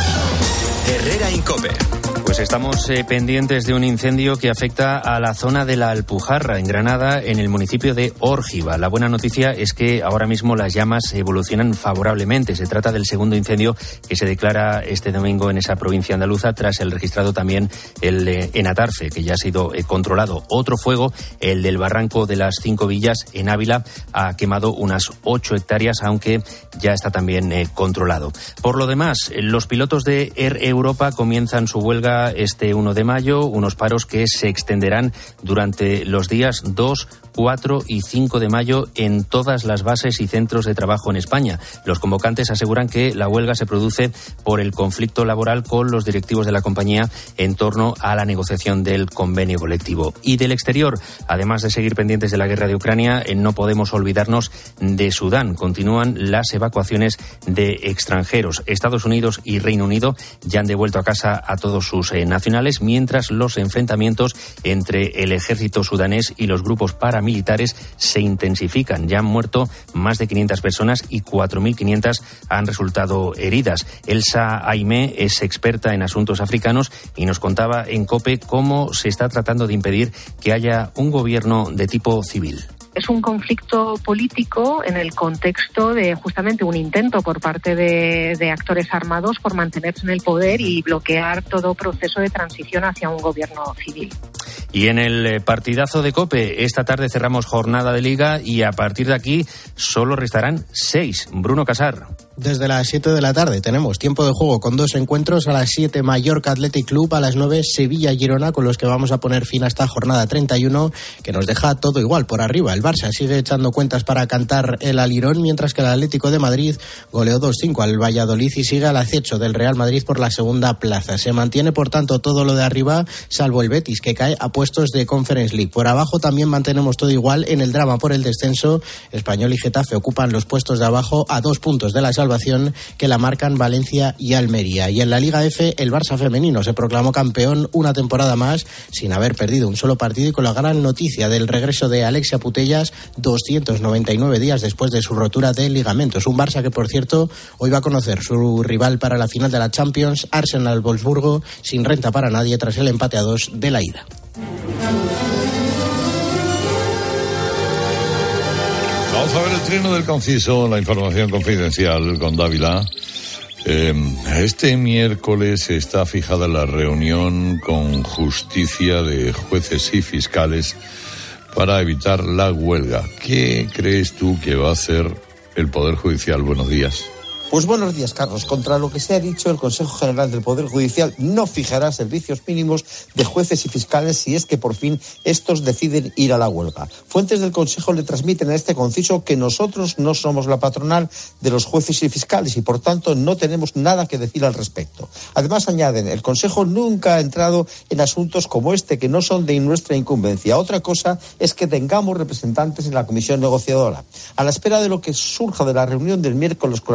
Herrera Incope. Pues estamos pendientes de un incendio que afecta a la zona de la Alpujarra, en Granada, en el municipio de Órgiva. La buena noticia es que ahora mismo las llamas evolucionan favorablemente. Se trata del segundo incendio que se declara este domingo en esa provincia andaluza, tras el registrado también el en Atarfe, que ya ha sido controlado. Otro fuego, el del Barranco de las Cinco Villas, en Ávila, ha quemado unas 8 hectáreas, aunque ya está también controlado. Por lo demás, los pilotos de Air Europa comienzan su huelga este 1 de mayo, unos paros que se extenderán durante los días 2, 4 y 5 de mayo en todas las bases y centros de trabajo en España. Los convocantes aseguran que la huelga se produce por el conflicto laboral con los directivos de la compañía en torno a la negociación del convenio colectivo. Y del exterior, además de seguir pendientes de la guerra de Ucrania, no podemos olvidarnos de Sudán. Continúan las evacuaciones de extranjeros. Estados Unidos y Reino Unido ya han devuelto a casa a todos sus nacionales, mientras los enfrentamientos entre el ejército sudanés y los grupos paramilitares se intensifican. Ya han muerto más de 500 personas y 4.500 han resultado heridas. Elsa Aimé es experta en asuntos africanos y nos contaba en COPE cómo se está tratando de impedir que haya un gobierno de tipo civil. Es un conflicto político en el contexto de justamente un intento por parte de actores armados por mantenerse en el poder y bloquear todo proceso de transición hacia un gobierno civil. Y en el partidazo de COPE, esta tarde cerramos jornada de Liga y a partir de aquí solo restarán 6. Bruno Casar. Desde las 7 de la tarde tenemos tiempo de juego con 2 encuentros. A las 7 Mallorca Athletic Club, a las 9 Sevilla Girona, con los que vamos a poner fin a esta jornada 31, que nos deja todo igual por arriba. El Barça sigue echando cuentas para cantar el alirón, mientras que el Atlético de Madrid goleó 2-5 al Valladolid y sigue al acecho del Real Madrid por la segunda plaza. Se mantiene, por tanto, todo lo de arriba, salvo el Betis, que cae a puestos de Conference League. Por abajo también mantenemos todo igual en el drama por el descenso. Español y Getafe ocupan los puestos de abajo a 2 puntos de la salvación, que la marcan Valencia y Almería. Y en la Liga F, el Barça femenino se proclamó campeón una temporada más sin haber perdido un solo partido y con la gran noticia del regreso de Alexia Putellas 299 días después de su rotura de ligamentos. Un Barça que, por cierto, hoy va a conocer su rival para la final de la Champions, Arsenal-Wolfsburgo, sin renta para nadie tras el empate a 2 de la ida. Vamos a ver el trino del conciso, la información confidencial con Dávila. Este miércoles está fijada la reunión con justicia de jueces y fiscales para evitar la huelga. ¿Qué crees tú que va a hacer el Poder Judicial? Buenos días. Pues buenos días, Carlos. Contra lo que se ha dicho, el Consejo General del Poder Judicial no fijará servicios mínimos de jueces y fiscales si es que por fin estos deciden ir a la huelga. Fuentes del Consejo le transmiten a este conciso que nosotros no somos la patronal de los jueces y fiscales y por tanto no tenemos nada que decir al respecto. Además añaden, el Consejo nunca ha entrado en asuntos como este que no son de nuestra incumbencia. Otra cosa es que tengamos representantes en la comisión negociadora. A la espera de lo que surja de la reunión del miércoles con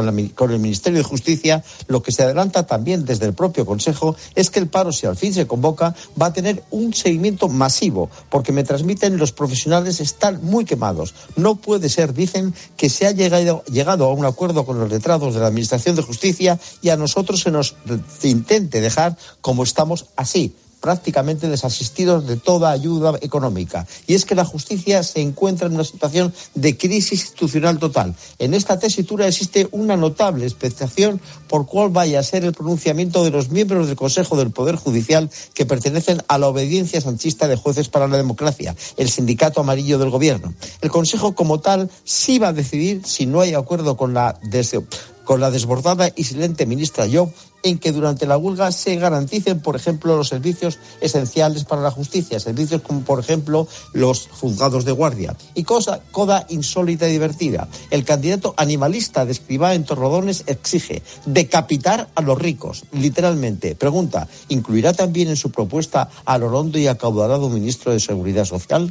por el Ministerio de Justicia, lo que se adelanta también desde el propio Consejo es que el paro, si al fin se convoca, va a tener un seguimiento masivo, porque me transmiten los profesionales están muy quemados. No puede ser, dicen, que se ha llegado a un acuerdo con los letrados de la Administración de Justicia y a nosotros se nos intente dejar como estamos así, prácticamente desasistidos de toda ayuda económica. Y es que la justicia se encuentra en una situación de crisis institucional total. En esta tesitura existe una notable expectación por cuál vaya a ser el pronunciamiento de los miembros del Consejo del Poder Judicial que pertenecen a la obediencia sanchista de Jueces para la Democracia, el sindicato amarillo del Gobierno. El Consejo como tal sí va a decidir, si no hay acuerdo con la desbordada y silente ministra Llop, en que durante la huelga se garanticen, por ejemplo, los servicios esenciales para la justicia, servicios como, por ejemplo, los juzgados de guardia. Y coda insólita y divertida. El candidato animalista de Escrivá en Torrelodones exige decapitar a los ricos, literalmente. Pregunta, ¿incluirá también en su propuesta al orondo y acaudalado ministro de Seguridad Social?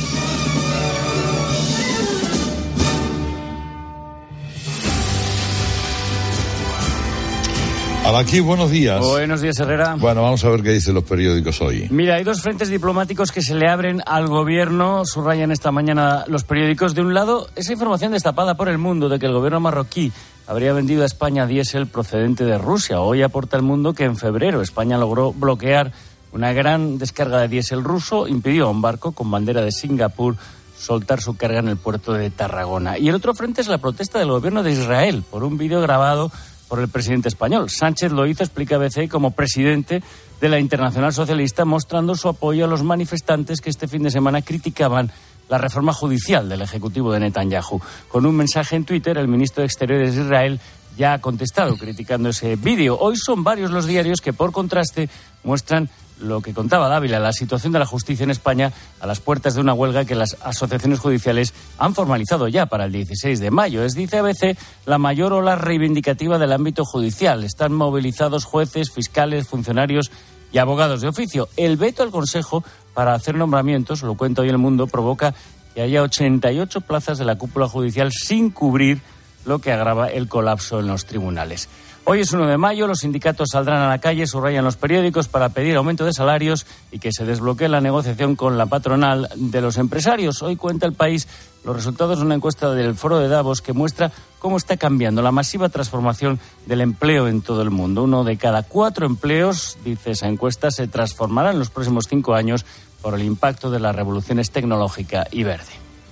Aquí, buenos días. Buenos días, Herrera. Bueno, vamos a ver qué dicen los periódicos hoy. Mira, hay dos frentes diplomáticos que se le abren al gobierno, subrayan esta mañana los periódicos. De un lado, esa información destapada por El Mundo de que el gobierno marroquí habría vendido a España diésel procedente de Rusia. Hoy aporta El Mundo que en febrero España logró bloquear una gran descarga de diésel ruso, impidió a un barco con bandera de Singapur soltar su carga en el puerto de Tarragona. Y el otro frente es la protesta del gobierno de Israel por un vídeo grabado por el presidente español. Sánchez lo hizo, explica ABC, como presidente de la Internacional Socialista, mostrando su apoyo a los manifestantes que este fin de semana criticaban la reforma judicial del Ejecutivo de Netanyahu. Con un mensaje en Twitter, el ministro de Exteriores de Israel ya ha contestado criticando ese vídeo. Hoy son varios los diarios que, por contraste, muestran lo que contaba Dávila, la situación de la justicia en España a las puertas de una huelga que las asociaciones judiciales han formalizado ya para el 16 de mayo. Es, dice ABC, la mayor ola reivindicativa del ámbito judicial. Están movilizados jueces, fiscales, funcionarios y abogados de oficio. El veto al Consejo para hacer nombramientos, lo cuenta hoy El Mundo, provoca que haya 88 plazas de la cúpula judicial sin cubrir, lo que agrava el colapso en los tribunales. Hoy es 1 de mayo, los sindicatos saldrán a la calle, subrayan los periódicos, para pedir aumento de salarios y que se desbloquee la negociación con la patronal de los empresarios. Hoy cuenta El País los resultados de una encuesta del Foro de Davos que muestra cómo está cambiando la masiva transformación del empleo en todo el mundo. 1 de cada 4 empleos, dice esa encuesta, se transformará en los próximos 5 años por el impacto de las revoluciones tecnológica y verde.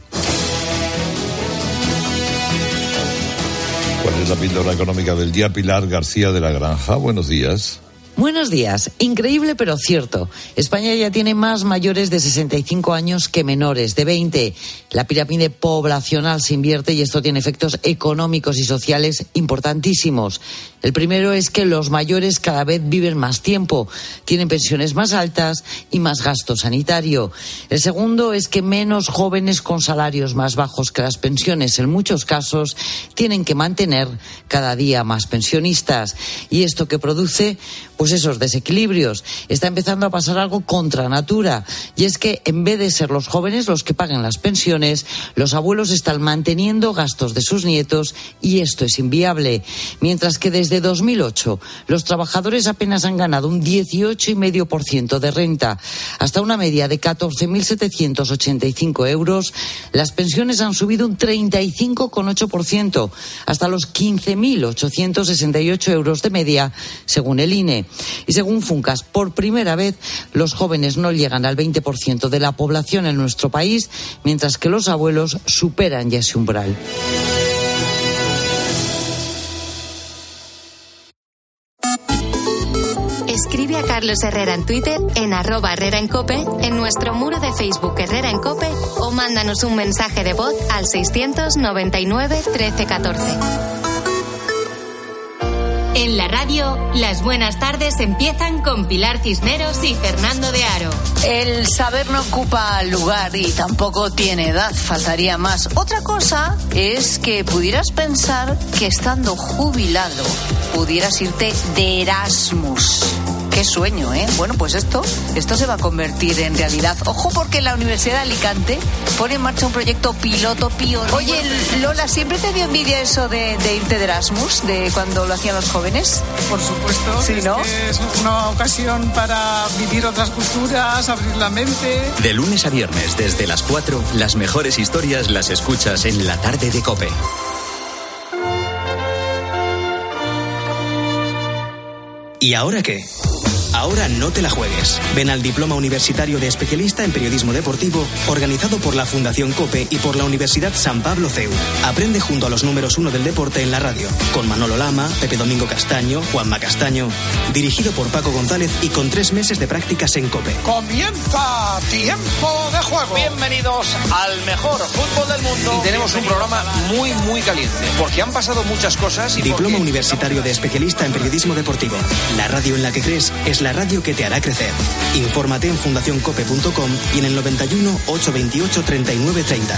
¿Cuál es la píldora económica del día? Pilar García de la Granja, buenos días. Buenos días. Increíble pero cierto. España ya tiene más mayores de 65 años que menores de 20. La pirámide poblacional se invierte y esto tiene efectos económicos y sociales importantísimos. El primero es que los mayores cada vez viven más tiempo, tienen pensiones más altas y más gasto sanitario. El segundo es que menos jóvenes con salarios más bajos que las pensiones, en muchos casos, tienen que mantener cada día más pensionistas. Y esto que produce, pues esos desequilibrios. Está empezando a pasar algo contra natura, y es que en vez de ser los jóvenes los que pagan las pensiones, los abuelos están manteniendo gastos de sus nietos y esto es inviable. Mientras que desde 2008 los trabajadores apenas han ganado un 18,5% de renta, hasta una media de 14.785 euros, las pensiones han subido un 35,8%, hasta los 15.868 euros de media, según el INE. Y según Funcas, por primera vez los jóvenes no llegan al 20% de la población en nuestro país, mientras que los abuelos superan ya ese umbral. Escribe a Carlos Herrera en Twitter, en @HerreraEnCope, en nuestro muro de Facebook Herrera en Cope, o mándanos un mensaje de voz al 699 1314. En la radio, las buenas tardes empiezan con Pilar Cisneros y Fernando de Aro. El saber no ocupa lugar y tampoco tiene edad, faltaría más. Otra cosa es que pudieras pensar que estando jubilado pudieras irte de Erasmus. Qué sueño, ¿eh? Bueno, pues esto se va a convertir en realidad. Ojo, porque la Universidad de Alicante pone en marcha un proyecto piloto pionero. Oye, Lola, ¿siempre te dio envidia eso de irte de Erasmus, de cuando lo hacían los jóvenes? Por supuesto. Sí, ¿no? Es una ocasión para vivir otras culturas, abrir la mente. De lunes a viernes, desde las 4, las mejores historias las escuchas en La Tarde de COPE. ¿Y ahora qué? Ahora no te la juegues. Ven al Diploma Universitario de Especialista en Periodismo Deportivo, organizado por la Fundación COPE y por la Universidad San Pablo CEU. Aprende junto a los números 1 del deporte en la radio, con Manolo Lama, Pepe Domingo Castaño, Juanma Castaño. Dirigido por Paco González y con 3 meses de prácticas en COPE. ¡Comienza Tiempo de Juego! Bienvenidos al mejor fútbol del mundo. Y tenemos un programa muy, muy caliente, porque han pasado muchas cosas. Diploma Universitario de Especialista en Periodismo Deportivo. La radio en la que crees es la radio que te hará crecer. Infórmate en fundacioncope.com y en el 91 828 3930.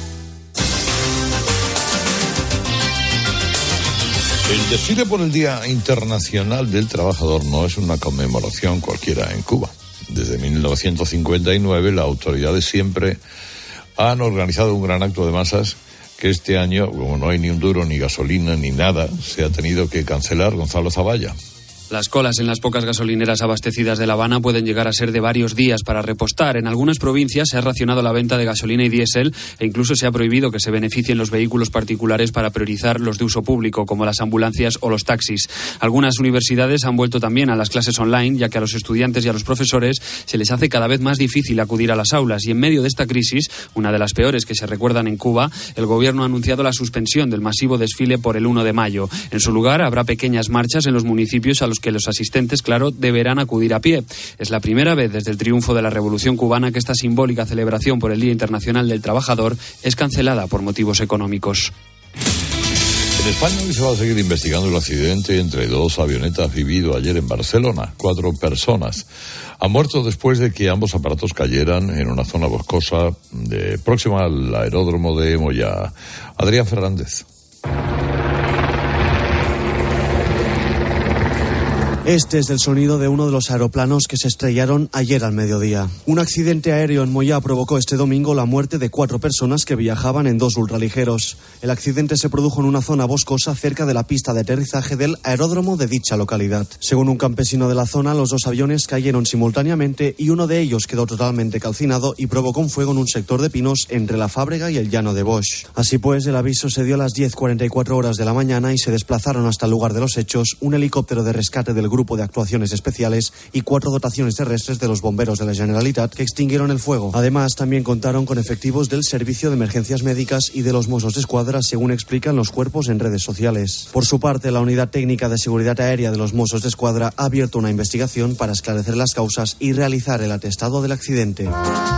El desfile por el Día Internacional del Trabajador no es una conmemoración cualquiera en Cuba. Desde 1959 las autoridades siempre han organizado un gran acto de masas que este año, como no hay ni un duro, ni gasolina, ni nada, se ha tenido que cancelar. Gonzalo Zavalla. Las colas en las pocas gasolineras abastecidas de La Habana pueden llegar a ser de varios días para repostar. En algunas provincias se ha racionado la venta de gasolina y diésel e incluso se ha prohibido que se beneficien los vehículos particulares para priorizar los de uso público, como las ambulancias o los taxis. Algunas universidades han vuelto también a las clases online, ya que a los estudiantes y a los profesores se les hace cada vez más difícil acudir a las aulas. Y en medio de esta crisis, una de las peores que se recuerdan en Cuba, el gobierno ha anunciado la suspensión del masivo desfile por el 1 de mayo. En su lugar, habrá pequeñas marchas en los municipios a los que los asistentes, claro, deberán acudir a pie. Es la primera vez desde el triunfo de la Revolución Cubana que esta simbólica celebración por el Día Internacional del Trabajador es cancelada por motivos económicos. En España hoy se va a seguir investigando el accidente entre 2 avionetas vivido ayer en Barcelona. 4 personas han muerto después de que ambos aparatos cayeran en una zona boscosa próxima al aeródromo de Moyá. Adrián Fernández. Este es el sonido de uno de los aeroplanos que se estrellaron ayer al mediodía. Un accidente aéreo en Moyá provocó este domingo la muerte de 4 personas que viajaban en 2 ultraligeros. El accidente se produjo en una zona boscosa cerca de la pista de aterrizaje del aeródromo de dicha localidad. Según un campesino de la zona, los 2 aviones cayeron simultáneamente y uno de ellos quedó totalmente calcinado y provocó un fuego en un sector de pinos entre la Fábrega y el llano de Bosch. Así pues, el aviso se dio a las 10:44 horas de la mañana y se desplazaron hasta el lugar de los hechos un helicóptero de rescate del Grupo de Actuaciones Especiales y 4 dotaciones terrestres de los bomberos de la Generalitat que extinguieron el fuego. Además, también contaron con efectivos del Servicio de Emergencias Médicas y de los Mossos d'Esquadra, según explican los cuerpos en redes sociales. Por su parte, la Unidad Técnica de Seguridad Aérea de los Mossos d'Esquadra ha abierto una investigación para esclarecer las causas y realizar el atestado del accidente.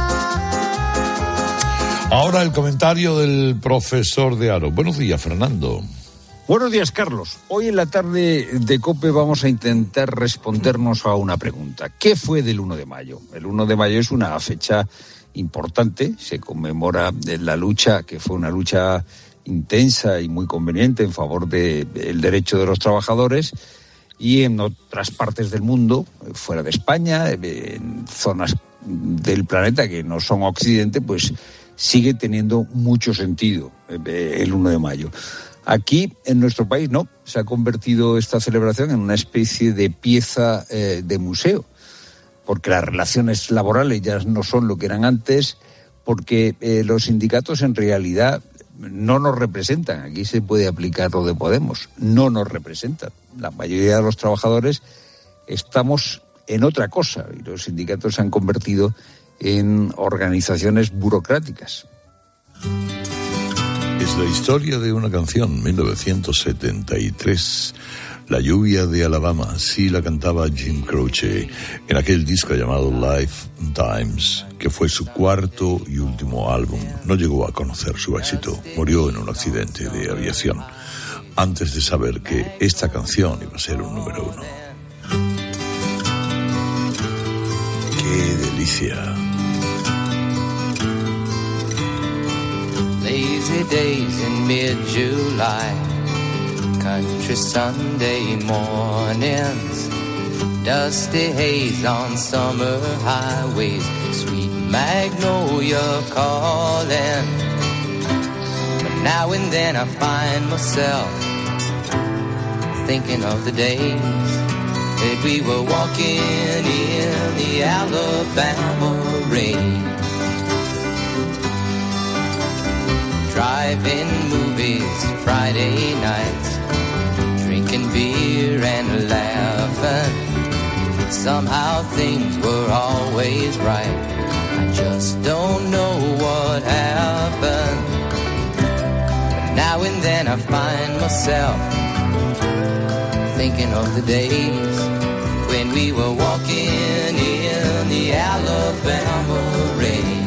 Ahora el comentario del profesor de Aro. Buenos días, Fernando. Buenos días, Carlos. Hoy en la tarde de COPE vamos a intentar respondernos a una pregunta. ¿Qué fue del 1 de mayo? El 1 de mayo es una fecha importante. Se conmemora la lucha, que fue una lucha intensa y muy conveniente en favor del derecho de los trabajadores. Y en otras partes del mundo, fuera de España, en zonas del planeta que no son Occidente, pues sigue teniendo mucho sentido el 1 de mayo. Aquí, en nuestro país, no. Se ha convertido esta celebración en una especie de pieza de museo, porque las relaciones laborales ya no son lo que eran antes, porque los sindicatos en realidad no nos representan. Aquí se puede aplicar lo de Podemos. No nos representan. La mayoría de los trabajadores estamos en otra cosa y los sindicatos se han convertido en organizaciones burocráticas. Es la historia de una canción, 1973, La lluvia de Alabama. Sí, la cantaba Jim Croce en aquel disco llamado Lifetimes, que fue su 4º y último álbum. No llegó a conocer su éxito, murió en un accidente de aviación, antes de saber que esta canción iba a ser un número 1. ¡Qué delicia! Lazy days in mid-July, country Sunday mornings, Dusty haze on summer highways, sweet magnolia calling. But now and then I find myself thinking of the days that we were walking in the Alabama rain. Driving movies Friday nights, drinking beer and laughing. Somehow things were always right. I just don't know what happened. But now and then I find myself thinking of the days when we were walking in the Alabama rain.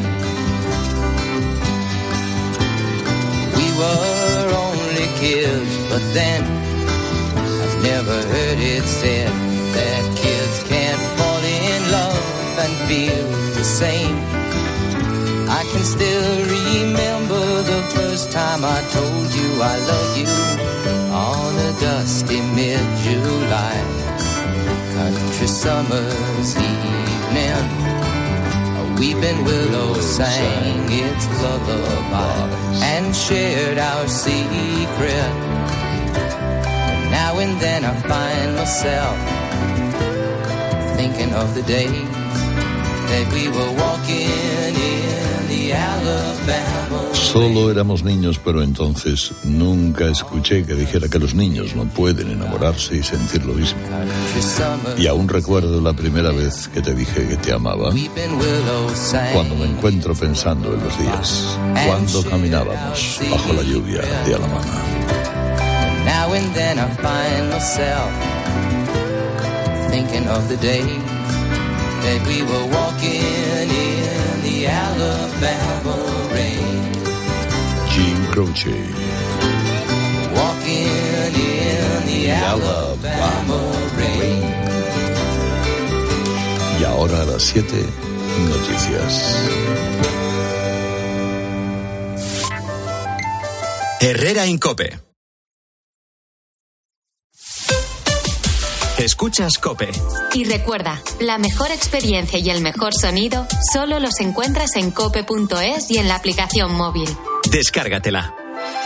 We were only kids, but then I've never heard it said that kids can't fall in love and feel the same. I can still remember the first time I told you I love you on a dusty mid-July country summer's evening. A weeping willow sang its lullaby and shared our secret. And now and then I find myself thinking of the days that we were walking in the Alabama. Solo éramos niños, pero entonces nunca escuché que dijera que los niños no pueden enamorarse y sentir lo mismo. Y aún recuerdo la primera vez que te dije que te amaba, cuando me encuentro pensando en los días, cuando caminábamos bajo la lluvia de Alabama. Now and then I find myself thinking of the days that we were walking in the Alabama rain. Jim Croce. Walking in the Alabama rain. Y ahora a las 7, noticias. Herrera en COPE. Escuchas COPE. Y recuerda, la mejor experiencia y el mejor sonido solo los encuentras en cope.es y en la aplicación móvil. Descárgatela.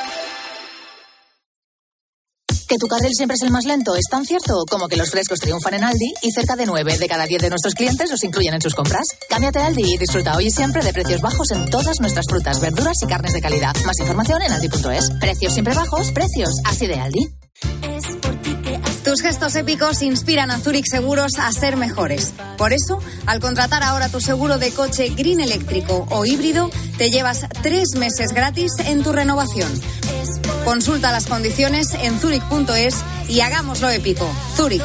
¿Que tu carril siempre es el más lento? ¿Es tan cierto como que los frescos triunfan en Aldi y cerca de 9 de cada 10 de nuestros clientes los incluyen en sus compras? Cámbiate a Aldi y disfruta hoy y siempre de precios bajos en todas nuestras frutas, verduras y carnes de calidad. Más información en aldi.es. Precios siempre bajos, precios así de Aldi. Tus gestos épicos inspiran a Zurich Seguros a ser mejores. Por eso, al contratar ahora tu seguro de coche green eléctrico o híbrido, te llevas 3 meses gratis en tu renovación. Consulta las condiciones en zurich.es y hagámoslo épico. Zurich.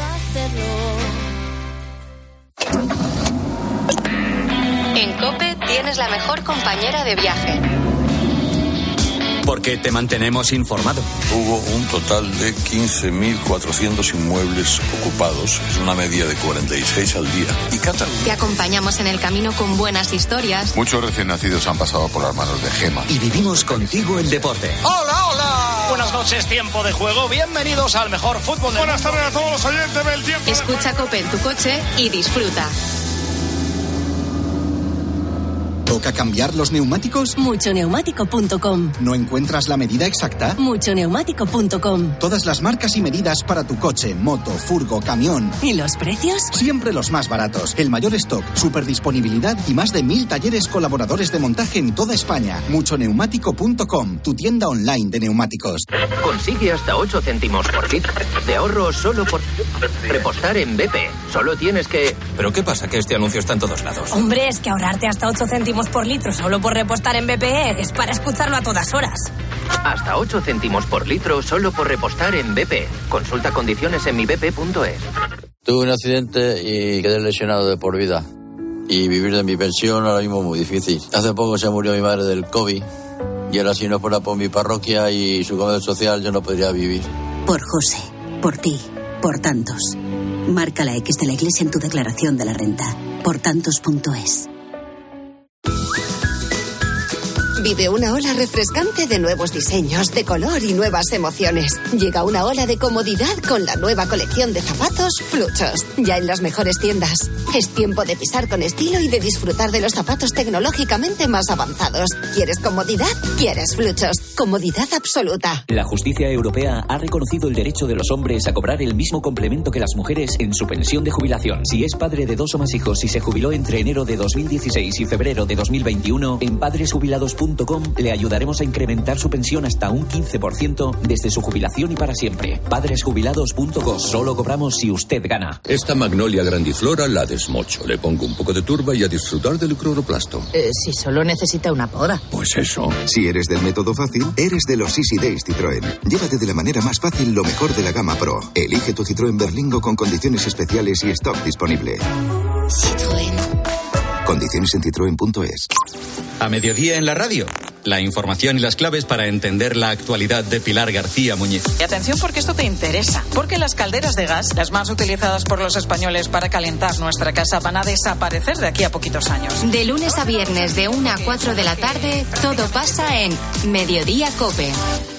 En COPE tienes la mejor compañera de viaje. Porque te mantenemos informado. Hubo un total de 15.400 inmuebles ocupados. Es una media de 46 al día. Y Cataluña. Te acompañamos en el camino con buenas historias. Muchos recién nacidos han pasado por las manos de Gema. Y vivimos contigo el deporte. ¡Hola, hola! Buenas noches, tiempo de juego. Bienvenidos al mejor fútbol del mundo. Buenas tardes a todos los oyentes del tiempo. Escucha COPE en tu coche y disfruta. ¿Toca cambiar los neumáticos? Muchoneumático.com. ¿No encuentras la medida exacta? Muchoneumático.com. Todas las marcas y medidas para tu coche, moto, furgo, camión. ¿Y los precios? Siempre los más baratos. El mayor stock, superdisponibilidad y más de 1.000 talleres colaboradores de montaje en toda España. Muchoneumático.com, tu tienda online de neumáticos. Consigue hasta 8 céntimos por litro de ahorro solo por repostar en BP. Solo tienes que... ¿Pero qué pasa? Que este anuncio está en todos lados. Hombre, es que ahorrarte hasta 8 céntimos por litro solo por repostar en BP es para escucharlo a todas horas. Hasta 8 céntimos por litro solo por repostar en BP. Consulta condiciones en mibp.es. Tuve un accidente y quedé lesionado de por vida. Y vivir de mi pensión ahora mismo es muy difícil. Hace poco se murió mi madre del COVID. Y ahora si no fuera por mi parroquia y su comedor social yo no podría vivir. Por José, por ti, por tantos. Marca la X de la Iglesia en tu declaración de la renta. Portantos.es. Vive una ola refrescante de nuevos diseños, de color y nuevas emociones. Llega una ola de comodidad con la nueva colección de zapatos Fluchos, ya en las mejores tiendas. Es tiempo de pisar con estilo y de disfrutar de los zapatos tecnológicamente más avanzados. ¿Quieres comodidad? ¿Quieres Fluchos? Comodidad absoluta. La justicia europea ha reconocido el derecho de los hombres a cobrar el mismo complemento que las mujeres en su pensión de jubilación. Si es padre de 2 o más hijos y se jubiló entre enero de 2016 y febrero de 2021, en padresjubilados.com le ayudaremos a incrementar su pensión hasta un 15% desde su jubilación y para siempre. Padresjubilados.com. Solo cobramos si usted gana. Esta Magnolia grandiflora la desmocho. Le pongo un poco de turba y a disfrutar del cloroplasto. Si solo necesita una poda. Pues eso. Si eres del método fácil, eres de los Easy Days Citroën. Llévate de la manera más fácil lo mejor de la gama Pro. Elige tu Citroën Berlingo con condiciones especiales y stock disponible. Citroën. Condiciones en citroen.es. A mediodía en la radio. La información y las claves para entender la actualidad de Pilar García Muñiz. Y atención porque esto te interesa. Porque las calderas de gas, las más utilizadas por los españoles para calentar nuestra casa, van a desaparecer de aquí a poquitos años. De lunes a viernes de 1 a 4 de la tarde, todo pasa en Mediodía COPE.